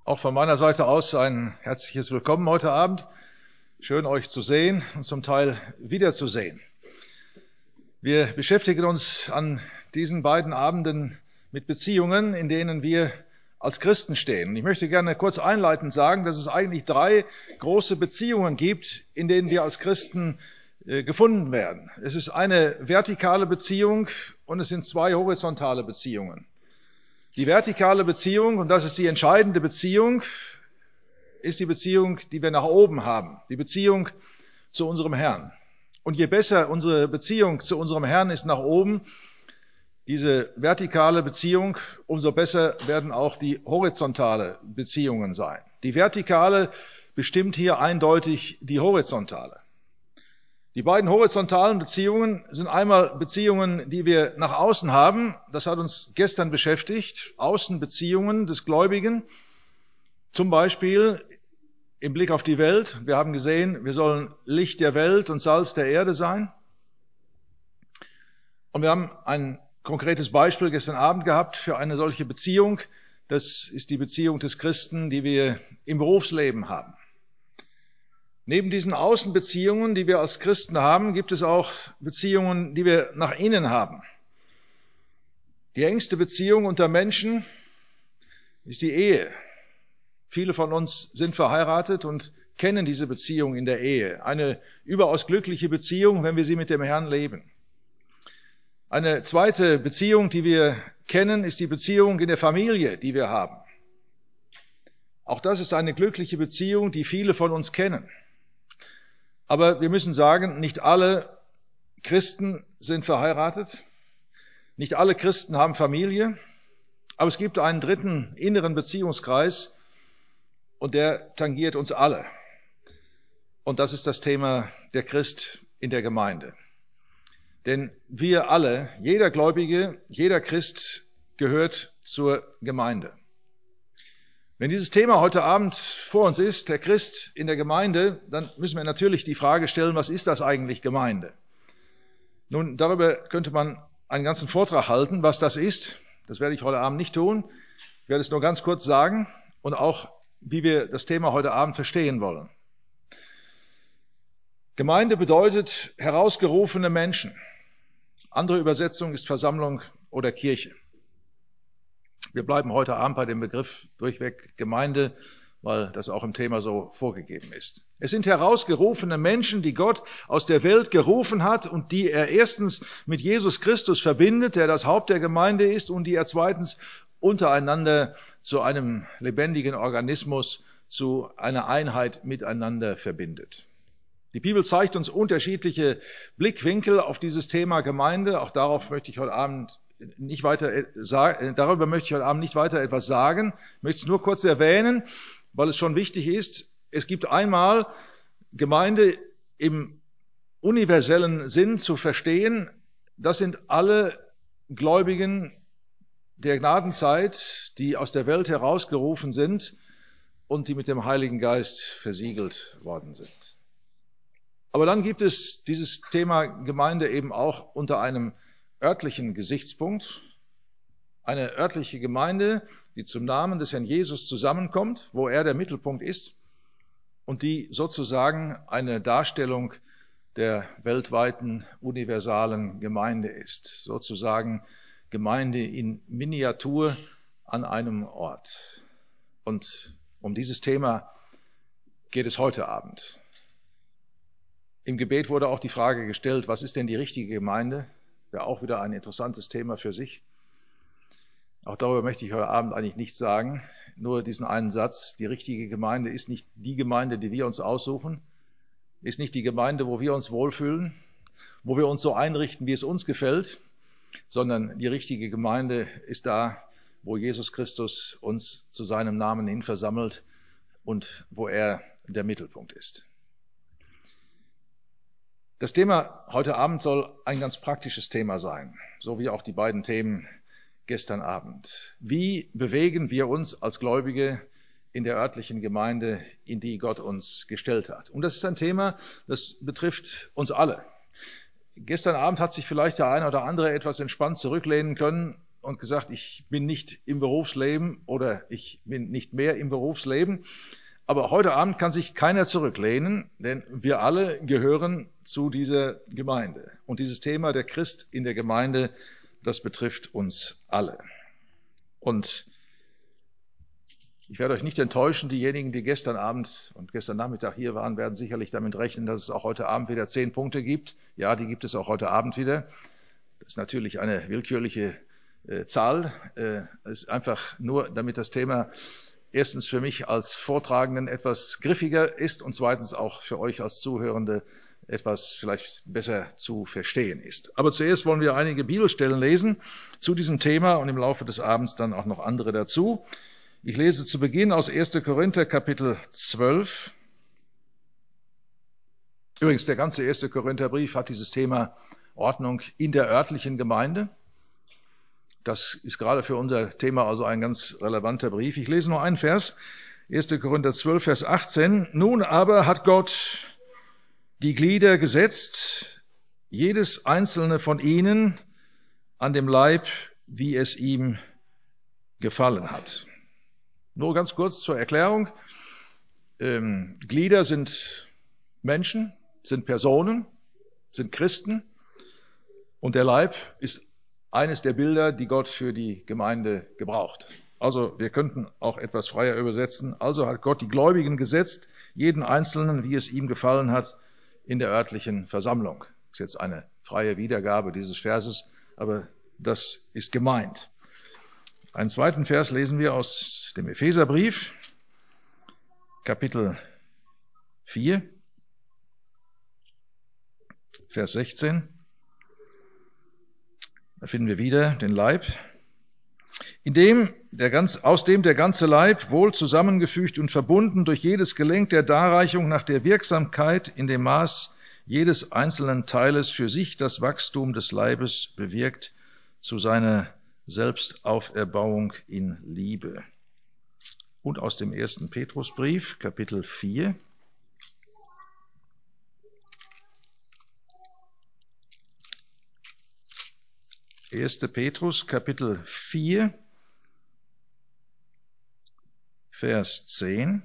Auch von meiner Seite aus ein herzliches Willkommen heute Abend. Schön, euch zu sehen und zum Teil wiederzusehen. Wir beschäftigen uns an diesen beiden Abenden mit Beziehungen, in denen wir als Christen stehen. Und ich möchte gerne kurz einleitend sagen, dass es eigentlich 3 große Beziehungen gibt, in denen wir als Christen gefunden werden. Es ist eine vertikale Beziehung und es sind 2 horizontale Beziehungen. Die vertikale Beziehung, und das ist die entscheidende Beziehung, ist die Beziehung, die wir nach oben haben, die Beziehung zu unserem Herrn. Und je besser unsere Beziehung zu unserem Herrn ist nach oben, diese vertikale Beziehung, umso besser werden auch die horizontale Beziehungen sein. Die vertikale bestimmt hier eindeutig die horizontale. Die beiden horizontalen Beziehungen sind einmal Beziehungen, die wir nach außen haben. Das hat uns gestern beschäftigt. Außenbeziehungen des Gläubigen. Zum Beispiel im Blick auf die Welt. Wir haben gesehen, wir sollen Licht der Welt und Salz der Erde sein. Und wir haben ein konkretes Beispiel gestern Abend gehabt für eine solche Beziehung. Das ist die Beziehung des Christen, die wir im Berufsleben haben. Neben diesen Außenbeziehungen, die wir als Christen haben, gibt es auch Beziehungen, die wir nach innen haben. Die engste Beziehung unter Menschen ist die Ehe. Viele von uns sind verheiratet und kennen diese Beziehung in der Ehe. Eine überaus glückliche Beziehung, wenn wir sie mit dem Herrn leben. Eine zweite Beziehung, die wir kennen, ist die Beziehung in der Familie, die wir haben. Auch das ist eine glückliche Beziehung, die viele von uns kennen. Aber wir müssen sagen, nicht alle Christen sind verheiratet, nicht alle Christen haben Familie, aber es gibt einen dritten inneren Beziehungskreis und der tangiert uns alle. Und das ist das Thema der Christ in der Gemeinde. Denn wir alle, jeder Gläubige, jeder Christ gehört zur Gemeinde. Wenn dieses Thema heute Abend vor uns ist, der Christ in der Gemeinde, dann müssen wir natürlich die Frage stellen, was ist das eigentlich Gemeinde? Nun, darüber könnte man einen ganzen Vortrag halten, was das ist. Das werde ich heute Abend nicht tun. Ich werde es nur ganz kurz sagen und auch, wie wir das Thema heute Abend verstehen wollen. Gemeinde bedeutet herausgerufene Menschen. Andere Übersetzung ist Versammlung oder Kirche. Wir bleiben heute Abend bei dem Begriff durchweg Gemeinde, weil das auch im Thema so vorgegeben ist. Es sind herausgerufene Menschen, die Gott aus der Welt gerufen hat und die er erstens mit Jesus Christus verbindet, der das Haupt der Gemeinde ist, und die er zweitens untereinander zu einem lebendigen Organismus, zu einer Einheit miteinander verbindet. Die Bibel zeigt uns unterschiedliche Blickwinkel auf dieses Thema Gemeinde. Auch darüber möchte ich heute Abend nicht weiter etwas sagen. Ich möchte es nur kurz erwähnen, weil es schon wichtig ist. Es gibt einmal Gemeinde im universellen Sinn zu verstehen. Das sind alle Gläubigen der Gnadenzeit, die aus der Welt herausgerufen sind und die mit dem Heiligen Geist versiegelt worden sind. Aber dann gibt es dieses Thema Gemeinde eben auch unter einem örtlichen Gesichtspunkt. Eine örtliche Gemeinde, die zum Namen des Herrn Jesus zusammenkommt, wo er der Mittelpunkt ist und die sozusagen eine Darstellung der weltweiten universalen Gemeinde ist. Sozusagen Gemeinde in Miniatur an einem Ort. Und um dieses Thema geht es heute Abend. Im Gebet wurde auch die Frage gestellt, was ist denn die richtige Gemeinde? Wäre auch wieder ein interessantes Thema für sich. Auch darüber möchte ich heute Abend eigentlich nichts sagen, nur diesen einen Satz. Die richtige Gemeinde ist nicht die Gemeinde, die wir uns aussuchen, ist nicht die Gemeinde, wo wir uns wohlfühlen, wo wir uns so einrichten, wie es uns gefällt, sondern die richtige Gemeinde ist da, wo Jesus Christus uns zu seinem Namen hin versammelt und wo er der Mittelpunkt ist. Das Thema heute Abend soll ein ganz praktisches Thema sein, so wie auch die beiden Themen gestern Abend. Wie bewegen wir uns als Gläubige in der örtlichen Gemeinde, in die Gott uns gestellt hat? Und das ist ein Thema, das betrifft uns alle. Gestern Abend hat sich vielleicht der eine oder andere etwas entspannt zurücklehnen können und gesagt, ich bin nicht im Berufsleben oder ich bin nicht mehr im Berufsleben. Aber heute Abend kann sich keiner zurücklehnen, denn wir alle gehören zu dieser Gemeinde. Und dieses Thema der Christ in der Gemeinde, das betrifft uns alle. Und ich werde euch nicht enttäuschen, diejenigen, die gestern Abend und gestern Nachmittag hier waren, werden sicherlich damit rechnen, dass es auch heute Abend wieder 10 Punkte gibt. Ja, die gibt es auch heute Abend wieder. Das ist natürlich eine willkürliche Zahl. Es ist einfach nur, damit das Thema erstens für mich als Vortragenden etwas griffiger ist und zweitens auch für euch als Zuhörende etwas vielleicht besser zu verstehen ist. Aber zuerst wollen wir einige Bibelstellen lesen zu diesem Thema und im Laufe des Abends dann auch noch andere dazu. Ich lese zu Beginn aus 1. Korinther Kapitel 12. Übrigens, der ganze 1. Korintherbrief hat dieses Thema Ordnung in der örtlichen Gemeinde. Das ist gerade für unser Thema also ein ganz relevanter Brief. Ich lese nur einen Vers, 1. Korinther 12, Vers 18. Nun aber hat Gott die Glieder gesetzt, jedes einzelne von ihnen an dem Leib, wie es ihm gefallen hat. Nur ganz kurz zur Erklärung. Glieder sind Menschen, sind Personen, sind Christen und der Leib ist eines der Bilder, die Gott für die Gemeinde gebraucht. Also wir könnten auch etwas freier übersetzen. Also hat Gott die Gläubigen gesetzt, jeden Einzelnen, wie es ihm gefallen hat, in der örtlichen Versammlung. Das ist jetzt eine freie Wiedergabe dieses Verses, aber das ist gemeint. Einen zweiten Vers lesen wir aus dem Epheserbrief, Kapitel 4, Vers 16. Da finden wir wieder den Leib. Aus dem der ganze Leib, wohl zusammengefügt und verbunden durch jedes Gelenk der Darreichung nach der Wirksamkeit in dem Maß jedes einzelnen Teiles für sich das Wachstum des Leibes bewirkt zu seiner Selbstauferbauung in Liebe. Und aus dem 1. Petrusbrief, Kapitel 4, Petrus, Kapitel 4, Vers 10.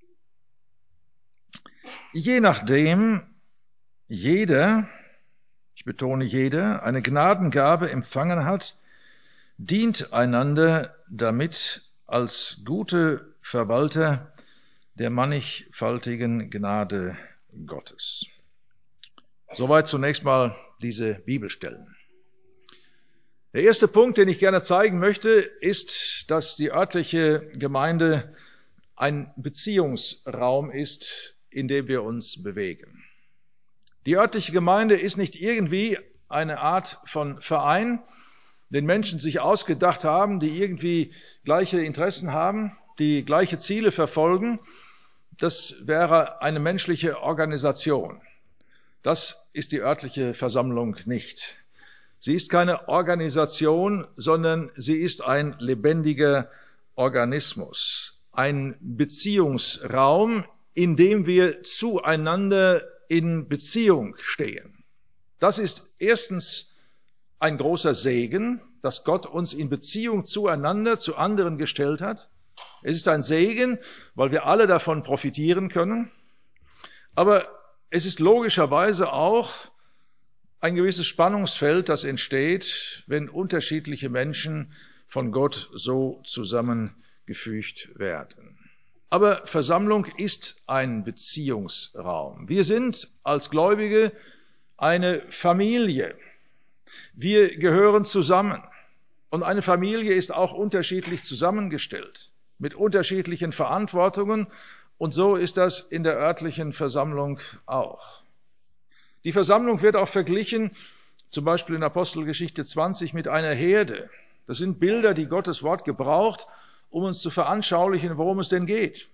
Je nachdem jeder, ich betone jeder, eine Gnadengabe empfangen hat, dient einander damit als gute Verwalter der mannigfaltigen Gnade Gottes. Soweit zunächst mal diese Bibelstellen. Der erste Punkt, den ich gerne zeigen möchte, ist, dass die örtliche Gemeinde ein Beziehungsraum ist, in dem wir uns bewegen. Die örtliche Gemeinde ist nicht irgendwie eine Art von Verein, den Menschen sich ausgedacht haben, die irgendwie gleiche Interessen haben, die gleiche Ziele verfolgen. Das wäre eine menschliche Organisation. Das ist die örtliche Versammlung nicht. Sie ist keine Organisation, sondern sie ist ein lebendiger Organismus, ein Beziehungsraum, in dem wir zueinander in Beziehung stehen. Das ist erstens ein großer Segen, dass Gott uns in Beziehung zueinander, zu anderen gestellt hat. Es ist ein Segen, weil wir alle davon profitieren können. Aber es ist logischerweise auch ein gewisses Spannungsfeld, das entsteht, wenn unterschiedliche Menschen von Gott so zusammengefügt werden. Aber Versammlung ist ein Beziehungsraum. Wir sind als Gläubige eine Familie. Wir gehören zusammen. Und eine Familie ist auch unterschiedlich zusammengestellt, mit unterschiedlichen Verantwortungen. Und so ist das in der örtlichen Versammlung auch. Die Versammlung wird auch verglichen, zum Beispiel in Apostelgeschichte 20, mit einer Herde. Das sind Bilder, die Gottes Wort gebraucht, um uns zu veranschaulichen, worum es denn geht.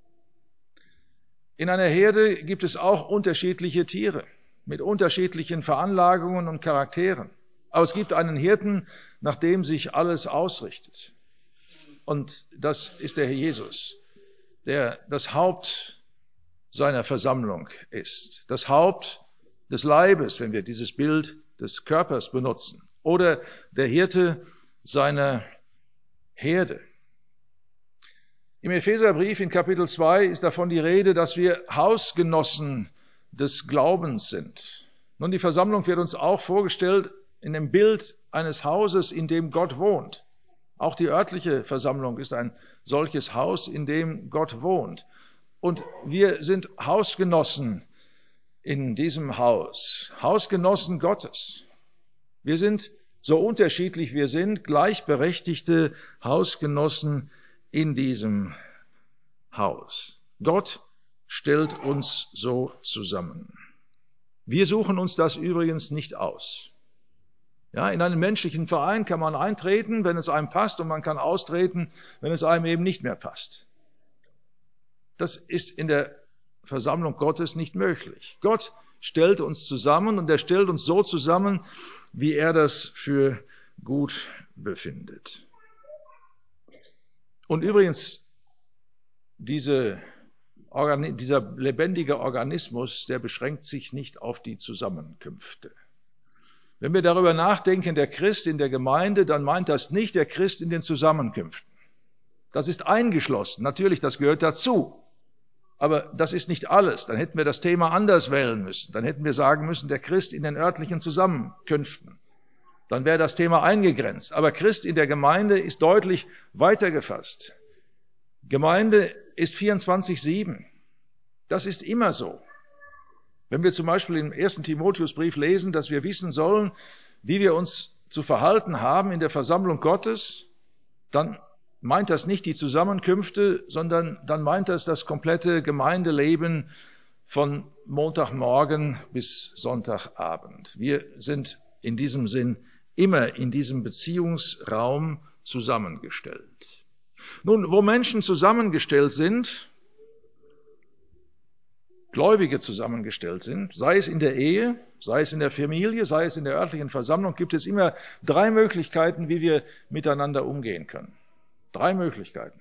In einer Herde gibt es auch unterschiedliche Tiere mit unterschiedlichen Veranlagungen und Charakteren. Aber es gibt einen Hirten, nach dem sich alles ausrichtet. Und das ist der Herr Jesus, der das Haupt seiner Versammlung ist. Das Haupt des Leibes, wenn wir dieses Bild des Körpers benutzen. Oder der Hirte, seiner Herde. Im Epheserbrief in Kapitel 2 ist davon die Rede, dass wir Hausgenossen des Glaubens sind. Nun, die Versammlung wird uns auch vorgestellt in dem Bild eines Hauses, in dem Gott wohnt. Auch die örtliche Versammlung ist ein solches Haus, in dem Gott wohnt. Und wir sind Hausgenossen in diesem Haus, Hausgenossen Gottes. Wir sind, so unterschiedlich wir sind, gleichberechtigte Hausgenossen in diesem Haus. Gott stellt uns so zusammen. Wir suchen uns das übrigens nicht aus. Ja, in einen menschlichen Verein kann man eintreten, wenn es einem passt, und man kann austreten, wenn es einem eben nicht mehr passt. Das ist in der Versammlung Gottes nicht möglich. Gott stellt uns zusammen, und er stellt uns so zusammen, wie er das für gut befindet. Und übrigens, dieser lebendige Organismus, der beschränkt sich nicht auf die Zusammenkünfte. Wenn wir darüber nachdenken, der Christ in der Gemeinde, dann meint das nicht der Christ in den Zusammenkünften. Das ist eingeschlossen. Natürlich, das gehört dazu. Aber das ist nicht alles. Dann hätten wir das Thema anders wählen müssen. Dann hätten wir sagen müssen, der Christ in den örtlichen Zusammenkünften. Dann wäre das Thema eingegrenzt. Aber Christ in der Gemeinde ist deutlich weiter gefasst. Gemeinde ist 24/7. Das ist immer so. Wenn wir zum Beispiel im 1. Timotheusbrief lesen, dass wir wissen sollen, wie wir uns zu verhalten haben in der Versammlung Gottes, dann meint das nicht die Zusammenkünfte, sondern dann meint das komplette Gemeindeleben von Montagmorgen bis Sonntagabend. Wir sind in diesem Sinn immer in diesem Beziehungsraum zusammengestellt. Nun, wo Menschen zusammengestellt sind, Gläubige zusammengestellt sind, sei es in der Ehe, sei es in der Familie, sei es in der örtlichen Versammlung, gibt es immer 3 Möglichkeiten, wie wir miteinander umgehen können. 3 Möglichkeiten.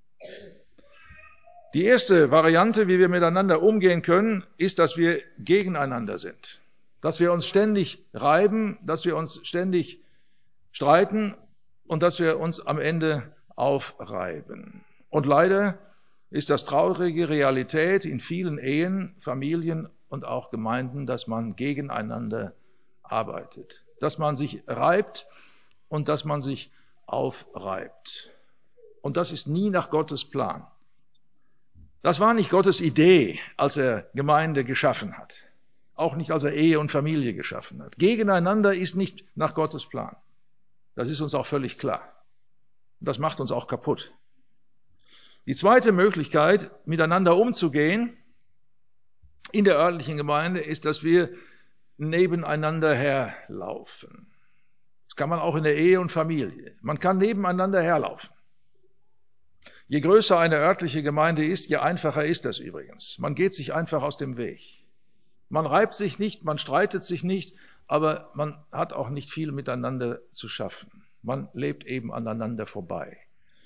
Die erste Variante, wie wir miteinander umgehen können, ist, dass wir gegeneinander sind. Dass wir uns ständig reiben, dass wir uns ständig streiten und dass wir uns am Ende aufreiben. Und leider ist das traurige Realität in vielen Ehen, Familien und auch Gemeinden, dass man gegeneinander arbeitet. Dass man sich reibt und dass man sich aufreibt. Und das ist nie nach Gottes Plan. Das war nicht Gottes Idee, als er Gemeinde geschaffen hat. Auch nicht, als er Ehe und Familie geschaffen hat. Gegeneinander ist nicht nach Gottes Plan. Das ist uns auch völlig klar. Das macht uns auch kaputt. Die zweite Möglichkeit, miteinander umzugehen in der örtlichen Gemeinde, ist, dass wir nebeneinander herlaufen. Das kann man auch in der Ehe und Familie. Man kann nebeneinander herlaufen. Je größer eine örtliche Gemeinde ist, je einfacher ist das übrigens. Man geht sich einfach aus dem Weg. Man reibt sich nicht, man streitet sich nicht, aber man hat auch nicht viel miteinander zu schaffen. Man lebt eben aneinander vorbei.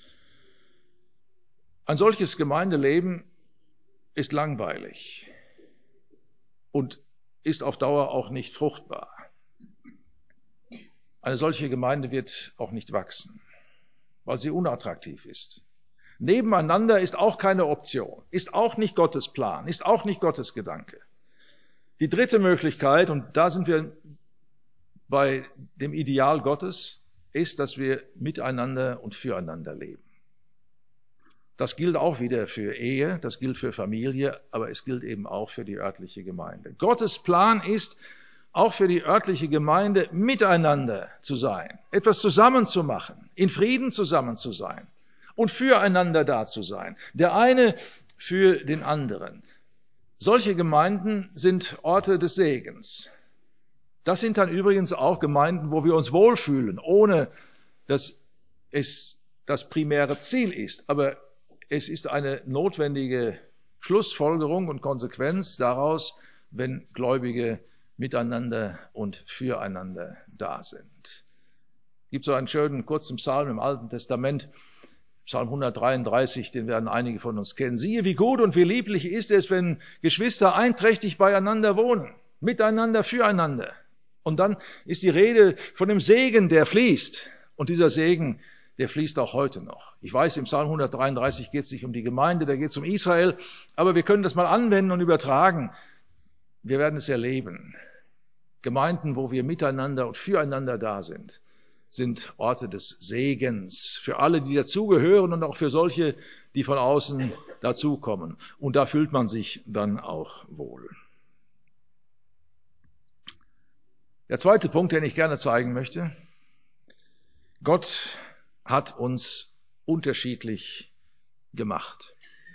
Ein solches Gemeindeleben ist langweilig und ist auf Dauer auch nicht fruchtbar. Eine solche Gemeinde wird auch nicht wachsen, weil sie unattraktiv ist. Nebeneinander ist auch keine Option, ist auch nicht Gottes Plan, ist auch nicht Gottes Gedanke. Die dritte Möglichkeit, und da sind wir bei dem Ideal Gottes, ist, dass wir miteinander und füreinander leben. Das gilt auch wieder für Ehe, das gilt für Familie, aber es gilt eben auch für die örtliche Gemeinde. Gottes Plan ist, auch für die örtliche Gemeinde miteinander zu sein, etwas zusammen zu machen, in Frieden zusammen zu sein und füreinander da zu sein, der eine für den anderen. Solche Gemeinden sind Orte des Segens. Das sind dann übrigens auch Gemeinden, wo wir uns wohlfühlen, ohne dass es das primäre Ziel ist. Aber es ist eine notwendige Schlussfolgerung und Konsequenz daraus, wenn Gläubige miteinander und füreinander da sind. Es gibt so einen schönen kurzen Psalm im Alten Testament, Psalm 133, den werden einige von uns kennen. Siehe, wie gut und wie lieblich ist es, wenn Geschwister einträchtig beieinander wohnen, miteinander, füreinander. Und dann ist die Rede von dem Segen, der fließt. Und dieser Segen, der fließt auch heute noch. Ich weiß, im Psalm 133 geht es nicht um die Gemeinde, da geht es um Israel, aber wir können das mal anwenden und übertragen. Wir werden es erleben. Gemeinden, wo wir miteinander und füreinander da sind, sind Orte des Segens für alle, die dazugehören und auch für solche, die von außen dazukommen. Und da fühlt man sich dann auch wohl. Der zweite Punkt, den ich gerne zeigen möchte: Gott hat uns unterschiedlich gemacht.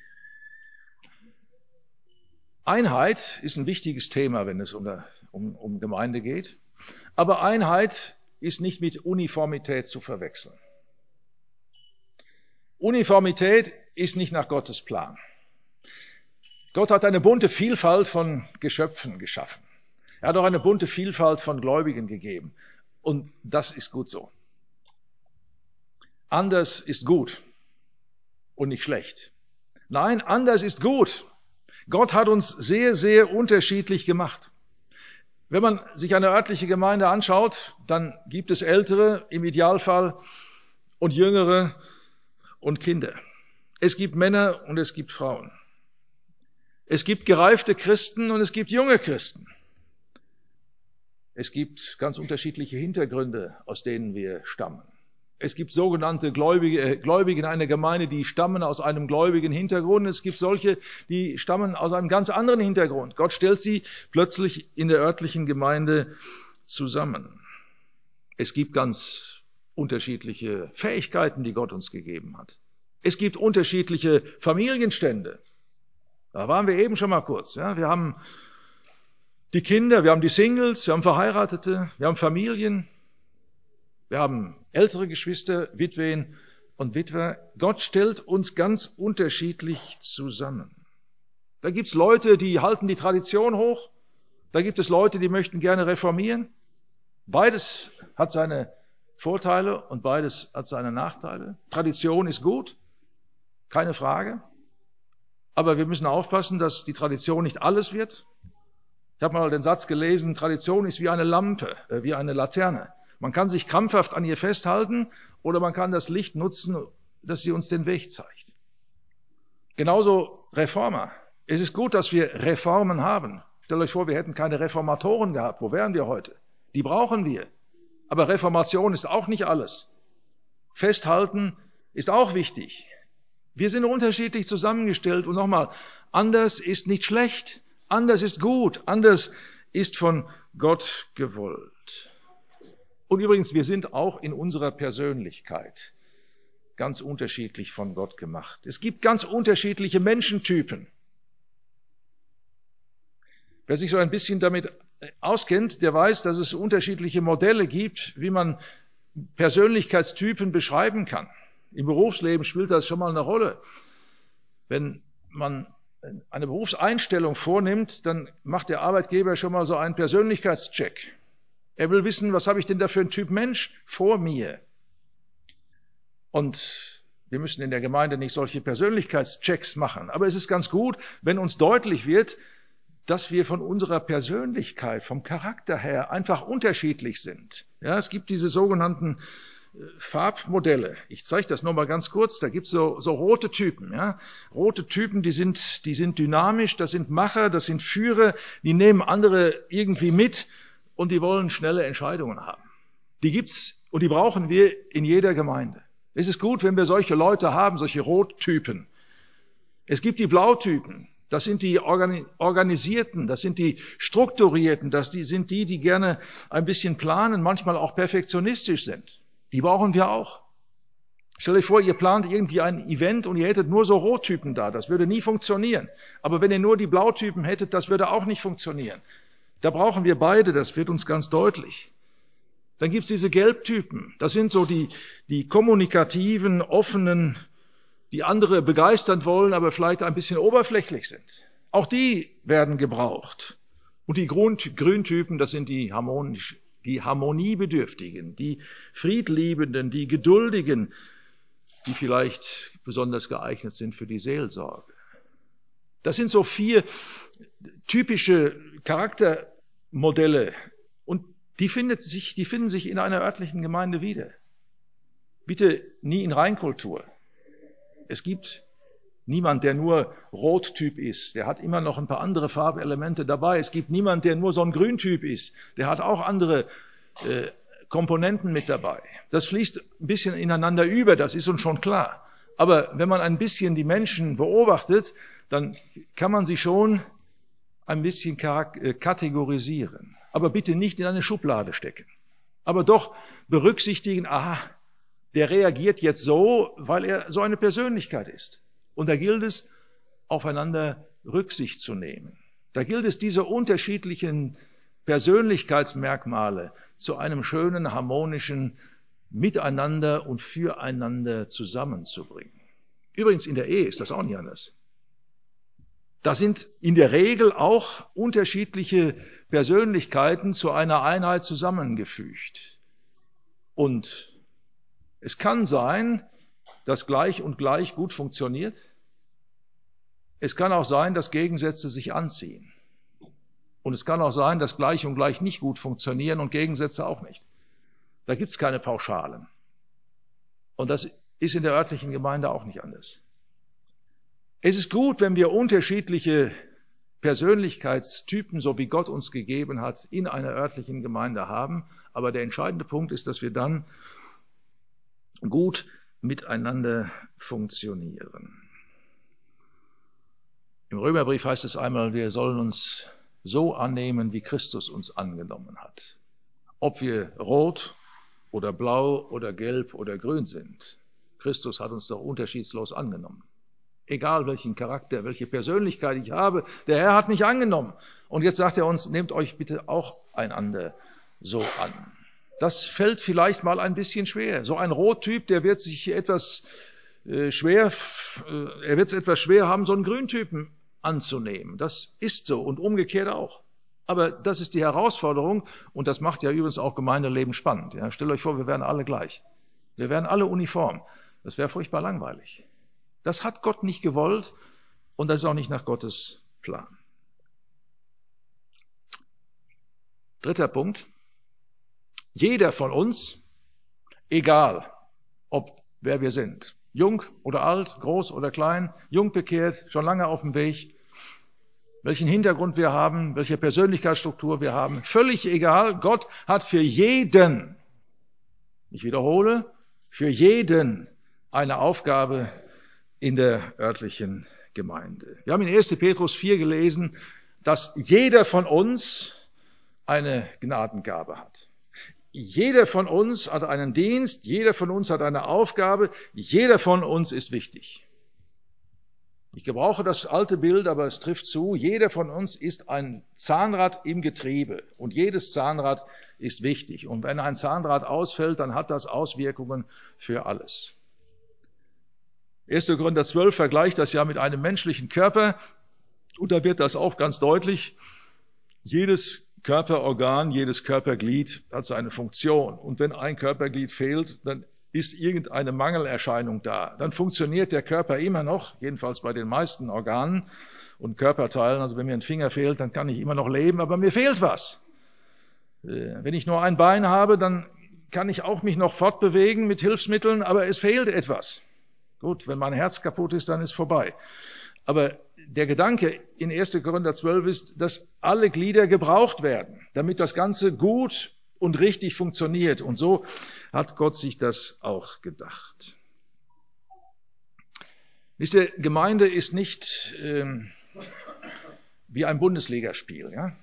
Einheit ist ein wichtiges Thema, wenn es um Gemeinde geht. Aber Einheit ist nicht mit Uniformität zu verwechseln. Uniformität ist nicht nach Gottes Plan. Gott hat eine bunte Vielfalt von Geschöpfen geschaffen. Er hat auch eine bunte Vielfalt von Gläubigen gegeben. Und das ist gut so. Anders ist gut und nicht schlecht. Nein, anders ist gut. Gott hat uns sehr, sehr unterschiedlich gemacht. Wenn man sich eine örtliche Gemeinde anschaut, dann gibt es Ältere im Idealfall und Jüngere und Kinder. Es gibt Männer und es gibt Frauen. Es gibt gereifte Christen und es gibt junge Christen. Es gibt ganz unterschiedliche Hintergründe, aus denen wir stammen. Es gibt sogenannte Gläubige in einer Gemeinde, die stammen aus einem gläubigen Hintergrund. Es gibt solche, die stammen aus einem ganz anderen Hintergrund. Gott stellt sie plötzlich in der örtlichen Gemeinde zusammen. Es gibt ganz unterschiedliche Fähigkeiten, die Gott uns gegeben hat. Es gibt unterschiedliche Familienstände. Da waren wir eben schon mal kurz. Ja, wir haben die Kinder, wir haben die Singles, wir haben Verheiratete, wir haben Familien. Wir haben ältere Geschwister, Witwen und Witwer. Gott stellt uns ganz unterschiedlich zusammen. Da gibt es Leute, die halten die Tradition hoch. Da gibt es Leute, die möchten gerne reformieren. Beides hat seine Vorteile und beides hat seine Nachteile. Tradition ist gut, keine Frage. Aber wir müssen aufpassen, dass die Tradition nicht alles wird. Ich habe mal den Satz gelesen, Tradition ist wie eine Lampe, wie eine Laterne. Man kann sich krampfhaft an ihr festhalten oder man kann das Licht nutzen, dass sie uns den Weg zeigt. Genauso Reformer. Es ist gut, dass wir Reformen haben. Stellt euch vor, wir hätten keine Reformatoren gehabt. Wo wären wir heute? Die brauchen wir. Aber Reformation ist auch nicht alles. Festhalten ist auch wichtig. Wir sind unterschiedlich zusammengestellt und nochmal, anders ist nicht schlecht, anders ist gut, anders ist von Gott gewollt. Und übrigens, wir sind auch in unserer Persönlichkeit ganz unterschiedlich von Gott gemacht. Es gibt ganz unterschiedliche Menschentypen. Wer sich so ein bisschen damit auskennt, der weiß, dass es unterschiedliche Modelle gibt, wie man Persönlichkeitstypen beschreiben kann. Im Berufsleben spielt das schon mal eine Rolle. Wenn man eine Berufseinstellung vornimmt, dann macht der Arbeitgeber schon mal so einen Persönlichkeitscheck. Er will wissen, was habe ich denn da für einen Typ Mensch vor mir? Und wir müssen in der Gemeinde nicht solche Persönlichkeitschecks machen. Aber es ist ganz gut, wenn uns deutlich wird, dass wir von unserer Persönlichkeit, vom Charakter her einfach unterschiedlich sind. Ja, es gibt diese sogenannten Farbmodelle. Ich zeige das nochmal ganz kurz. Da gibt es so rote Typen. Ja. Rote Typen, die sind dynamisch, das sind Macher, das sind Führer, die nehmen andere irgendwie mit. Und die wollen schnelle Entscheidungen haben. Die gibt's und die brauchen wir in jeder Gemeinde. Es ist gut, wenn wir solche Leute haben, solche Rottypen. Es gibt die Blautypen. Das sind die Organisierten, das sind die Strukturierten, das sind die gerne ein bisschen planen, manchmal auch perfektionistisch sind. Die brauchen wir auch. Stellt euch vor, ihr plant irgendwie ein Event und ihr hättet nur so Rottypen da. Das würde nie funktionieren. Aber wenn ihr nur die Blautypen hättet, das würde auch nicht funktionieren. Da brauchen wir beide, das wird uns ganz deutlich. Dann gibt es diese Gelbtypen. Das sind so die kommunikativen, offenen, die andere begeistern wollen, aber vielleicht ein bisschen oberflächlich sind. Auch die werden gebraucht. Und die Grüntypen, das sind die Harmoniebedürftigen, die Friedliebenden, die Geduldigen, die vielleicht besonders geeignet sind für die Seelsorge. Das sind so 4 typische Charaktermodelle und die finden sich in einer örtlichen Gemeinde wieder. Bitte nie in Reinkultur. Es gibt niemand, der nur Rottyp ist. Der hat immer noch ein paar andere Farbelemente dabei. Es gibt niemand, der nur so ein Grüntyp ist. Der hat auch andere Komponenten mit dabei. Das fließt ein bisschen ineinander über, das ist uns schon klar. Aber wenn man ein bisschen die Menschen beobachtet, dann kann man sie schon ein bisschen kategorisieren. Aber bitte nicht in eine Schublade stecken. Aber doch berücksichtigen, aha, der reagiert jetzt so, weil er so eine Persönlichkeit ist. Und da gilt es, aufeinander Rücksicht zu nehmen. Da gilt es, diese unterschiedlichen Persönlichkeitsmerkmale zu einem schönen, harmonischen Miteinander und Füreinander zusammenzubringen. Übrigens, in der Ehe ist das auch nicht anders. Da sind in der Regel auch unterschiedliche Persönlichkeiten zu einer Einheit zusammengefügt. Und es kann sein, dass gleich und gleich gut funktioniert. Es kann auch sein, dass Gegensätze sich anziehen. Und es kann auch sein, dass gleich und gleich nicht gut funktionieren und Gegensätze auch nicht. Da gibt es keine Pauschalen. Und das ist in der örtlichen Gemeinde auch nicht anders. Es ist gut, wenn wir unterschiedliche Persönlichkeitstypen, so wie Gott uns gegeben hat, in einer örtlichen Gemeinde haben. Aber der entscheidende Punkt ist, dass wir dann gut miteinander funktionieren. Im Römerbrief heißt es einmal, wir sollen uns so annehmen, wie Christus uns angenommen hat. Ob wir rot oder blau oder gelb oder grün sind. Christus hat uns doch unterschiedslos angenommen. Egal welchen Charakter, welche Persönlichkeit ich habe, der Herr hat mich angenommen. Und jetzt sagt er uns, nehmt euch bitte auch einander so an. Das fällt vielleicht mal ein bisschen schwer. So ein Rottyp, der wird sich etwas schwer haben, so einen Grüntypen anzunehmen. Das ist so und umgekehrt auch. Aber das ist die Herausforderung und das macht ja übrigens auch Gemeindeleben spannend. Ja, stellt euch vor, wir wären alle gleich. Wir wären alle uniform. Das wäre furchtbar langweilig. Das hat Gott nicht gewollt und das ist auch nicht nach Gottes Plan. Dritter Punkt. Jeder von uns, egal wer wir sind, jung oder alt, groß oder klein, jung bekehrt, schon lange auf dem Weg, welchen Hintergrund wir haben, welche Persönlichkeitsstruktur wir haben, völlig egal. Gott hat für jeden, ich wiederhole, für jeden eine Aufgabe in der örtlichen Gemeinde. Wir haben in 1. Petrus 4 gelesen, dass jeder von uns eine Gnadengabe hat. Jeder von uns hat einen Dienst, jeder von uns hat eine Aufgabe, jeder von uns ist wichtig. Ich gebrauche das alte Bild, aber es trifft zu. Jeder von uns ist ein Zahnrad im Getriebe und jedes Zahnrad ist wichtig. Und wenn ein Zahnrad ausfällt, dann hat das Auswirkungen für alles. 1. Korinther 12 vergleicht das ja mit einem menschlichen Körper und da wird das auch ganz deutlich. Jedes Körperorgan, jedes Körperglied hat seine Funktion. Und wenn ein Körperglied fehlt, dann ist irgendeine Mangelerscheinung da. Dann funktioniert der Körper immer noch, jedenfalls bei den meisten Organen und Körperteilen. Also wenn mir ein Finger fehlt, dann kann ich immer noch leben, aber mir fehlt was. Wenn ich nur ein Bein habe, dann kann ich auch mich noch fortbewegen mit Hilfsmitteln, aber es fehlt etwas. Gut, wenn mein Herz kaputt ist, dann ist vorbei. Aber der Gedanke in 1. Korinther 12 ist, dass alle Glieder gebraucht werden, damit das Ganze gut und richtig funktioniert. Und so hat Gott sich das auch gedacht. Wisst ihr, Gemeinde ist nicht wie ein Bundesligaspiel. Ja?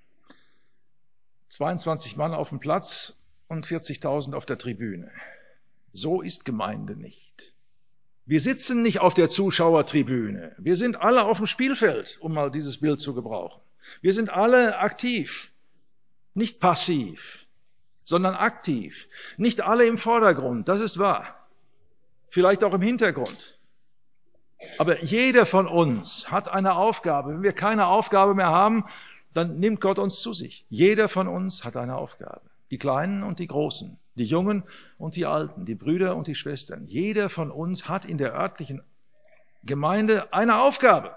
22 Mann auf dem Platz und 40.000 auf der Tribüne. So ist Gemeinde nicht. Wir sitzen nicht auf der Zuschauertribüne. Wir sind alle auf dem Spielfeld, um mal dieses Bild zu gebrauchen. Wir sind alle aktiv, nicht passiv, sondern aktiv. Nicht alle im Vordergrund, das ist wahr. Vielleicht auch im Hintergrund. Aber jeder von uns hat eine Aufgabe. Wenn wir keine Aufgabe mehr haben, dann nimmt Gott uns zu sich. Jeder von uns hat eine Aufgabe. Die Kleinen und die Großen, die Jungen und die Alten, die Brüder und die Schwestern. Jeder von uns hat in der örtlichen Gemeinde eine Aufgabe.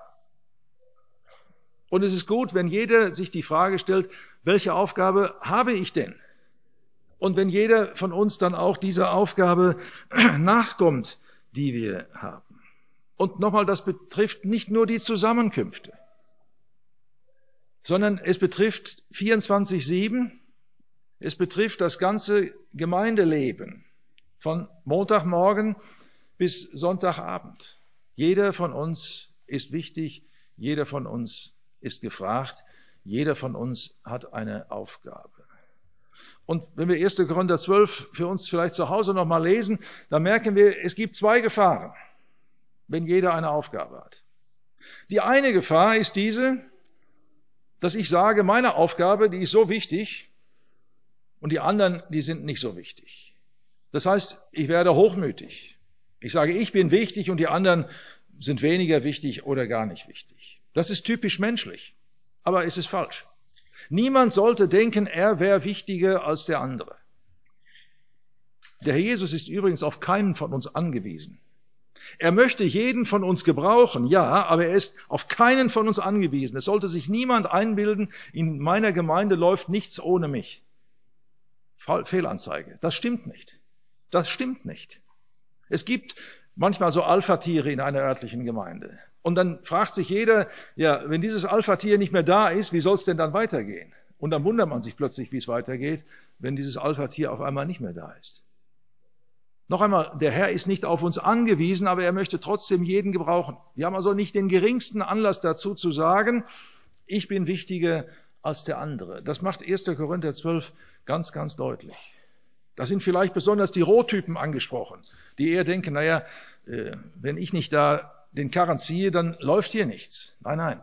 Und es ist gut, wenn jeder sich die Frage stellt, welche Aufgabe habe ich denn? Und wenn jeder von uns dann auch dieser Aufgabe nachkommt, die wir haben. Und nochmal, das betrifft nicht nur die Zusammenkünfte, sondern es betrifft 24/7, es betrifft das ganze Gemeindeleben von Montagmorgen bis Sonntagabend. Jeder von uns ist wichtig, jeder von uns ist gefragt, jeder von uns hat eine Aufgabe. Und wenn wir 1. Korinther 12 für uns vielleicht zu Hause nochmal lesen, dann merken wir, es gibt 2 Gefahren, wenn jeder eine Aufgabe hat. Die eine Gefahr ist diese, dass ich sage, meine Aufgabe, die ist so wichtig und die anderen, die sind nicht so wichtig. Das heißt, ich werde hochmütig. Ich sage, ich bin wichtig und die anderen sind weniger wichtig oder gar nicht wichtig. Das ist typisch menschlich, aber es ist falsch. Niemand sollte denken, er wäre wichtiger als der andere. Der Herr Jesus ist übrigens auf keinen von uns angewiesen. Er möchte jeden von uns gebrauchen, ja, aber er ist auf keinen von uns angewiesen. Es sollte sich niemand einbilden, in meiner Gemeinde läuft nichts ohne mich. Fehlanzeige. Das stimmt nicht. Das stimmt nicht. Es gibt manchmal so Alpha-Tiere in einer örtlichen Gemeinde. Und dann fragt sich jeder, ja, wenn dieses Alpha-Tier nicht mehr da ist, wie soll es denn dann weitergehen? Und dann wundert man sich plötzlich, wie es weitergeht, wenn dieses Alpha-Tier auf einmal nicht mehr da ist. Noch einmal, der Herr ist nicht auf uns angewiesen, aber er möchte trotzdem jeden gebrauchen. Wir haben also nicht den geringsten Anlass dazu zu sagen, ich bin wichtiger als der andere. Das macht 1. Korinther 12 ganz, ganz deutlich. Da sind vielleicht besonders die Rohtypen angesprochen, die eher denken, naja, wenn ich nicht da den Karren ziehe, dann läuft hier nichts. Nein, nein.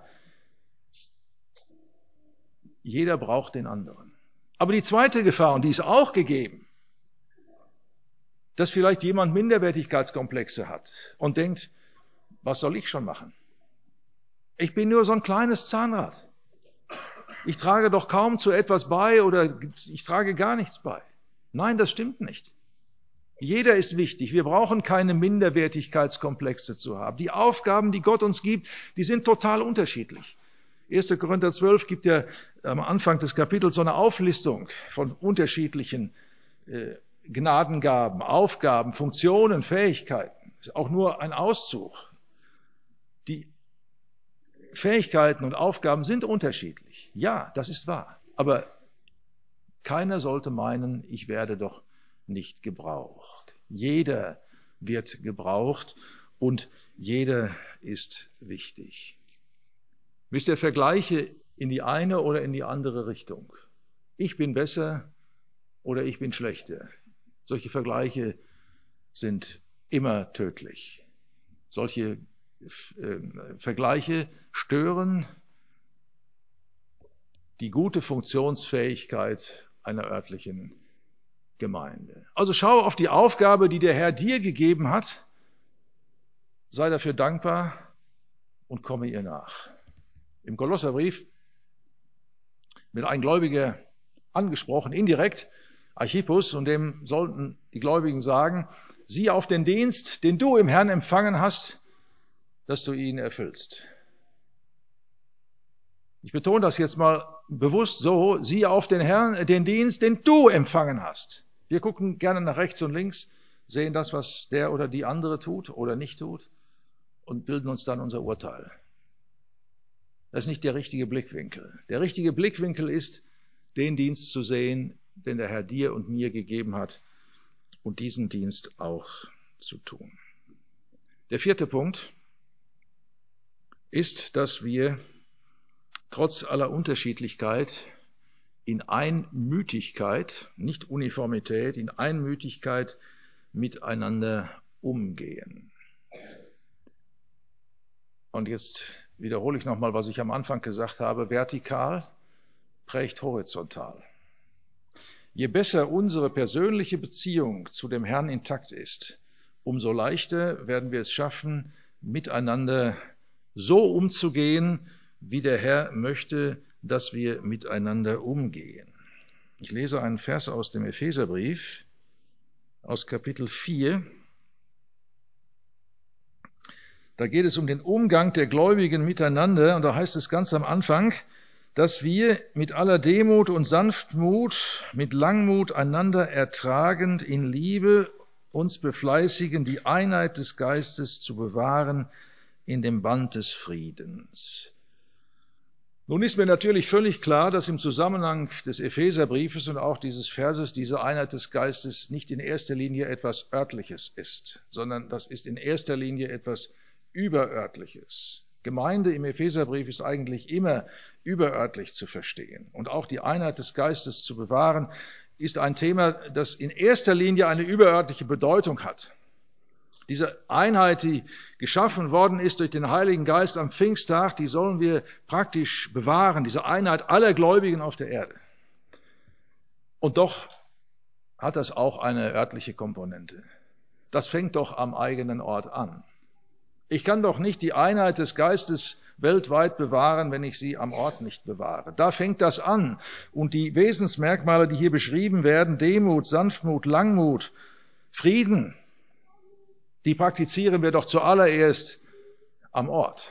Jeder braucht den anderen. Aber die zweite Gefahr, und die ist auch gegeben, dass vielleicht jemand Minderwertigkeitskomplexe hat und denkt, was soll ich schon machen? Ich bin nur so ein kleines Zahnrad. Ich trage doch kaum zu etwas bei oder ich trage gar nichts bei. Nein, das stimmt nicht. Jeder ist wichtig. Wir brauchen keine Minderwertigkeitskomplexe zu haben. Die Aufgaben, die Gott uns gibt, die sind total unterschiedlich. 1. Korinther 12 gibt ja am Anfang des Kapitels so eine Auflistung von unterschiedlichen Gnadengaben, Aufgaben, Funktionen, Fähigkeiten. Das ist auch nur ein Auszug. Die Fähigkeiten und Aufgaben sind unterschiedlich. Ja, das ist wahr. Aber keiner sollte meinen, ich werde doch nicht gebraucht. Jeder wird gebraucht und jeder ist wichtig. Wisst ihr, Vergleiche in die eine oder in die andere Richtung. Ich bin besser oder ich bin schlechter. Solche Vergleiche sind immer tödlich. Solche Vergleiche stören die gute Funktionsfähigkeit einer örtlichen Gemeinde. Also schau auf die Aufgabe, die der Herr dir gegeben hat, sei dafür dankbar und komme ihr nach. Im Kolosserbrief wird ein Gläubiger angesprochen, indirekt, Archippus, und dem sollten die Gläubigen sagen, sieh auf den Dienst, den du im Herrn empfangen hast, dass du ihn erfüllst. Ich betone das jetzt mal bewusst so, sieh auf den Herrn, den Dienst, den du empfangen hast. Wir gucken gerne nach rechts und links, sehen das, was der oder die andere tut oder nicht tut und bilden uns dann unser Urteil. Das ist nicht der richtige Blickwinkel. Der richtige Blickwinkel ist, den Dienst zu sehen, den der Herr dir und mir gegeben hat und diesen Dienst auch zu tun. Der 4. Punkt ist, dass wir trotz aller Unterschiedlichkeit in Einmütigkeit, nicht Uniformität, in Einmütigkeit miteinander umgehen. Und jetzt wiederhole ich nochmal, was ich am Anfang gesagt habe. Vertikal prägt horizontal. Je besser unsere persönliche Beziehung zu dem Herrn intakt ist, umso leichter werden wir es schaffen, miteinander so umzugehen, wie der Herr möchte, dass wir miteinander umgehen. Ich lese einen Vers aus dem Epheserbrief, aus Kapitel 4. Da geht es um den Umgang der Gläubigen miteinander und da heißt es ganz am Anfang, dass wir mit aller Demut und Sanftmut, mit Langmut einander ertragend in Liebe uns befleißigen, die Einheit des Geistes zu bewahren in dem Band des Friedens. Nun ist mir natürlich völlig klar, dass im Zusammenhang des Epheserbriefes und auch dieses Verses diese Einheit des Geistes nicht in erster Linie etwas Örtliches ist, sondern das ist in erster Linie etwas Überörtliches. Gemeinde im Epheserbrief ist eigentlich immer überörtlich zu verstehen. Und auch die Einheit des Geistes zu bewahren, ist ein Thema, das in erster Linie eine überörtliche Bedeutung hat. Diese Einheit, die geschaffen worden ist durch den Heiligen Geist am Pfingsttag, die sollen wir praktisch bewahren, diese Einheit aller Gläubigen auf der Erde. Und doch hat das auch eine örtliche Komponente. Das fängt doch am eigenen Ort an. Ich kann doch nicht die Einheit des Geistes weltweit bewahren, wenn ich sie am Ort nicht bewahre. Da fängt das an. Und die Wesensmerkmale, die hier beschrieben werden, Demut, Sanftmut, Langmut, Frieden, die praktizieren wir doch zuallererst am Ort.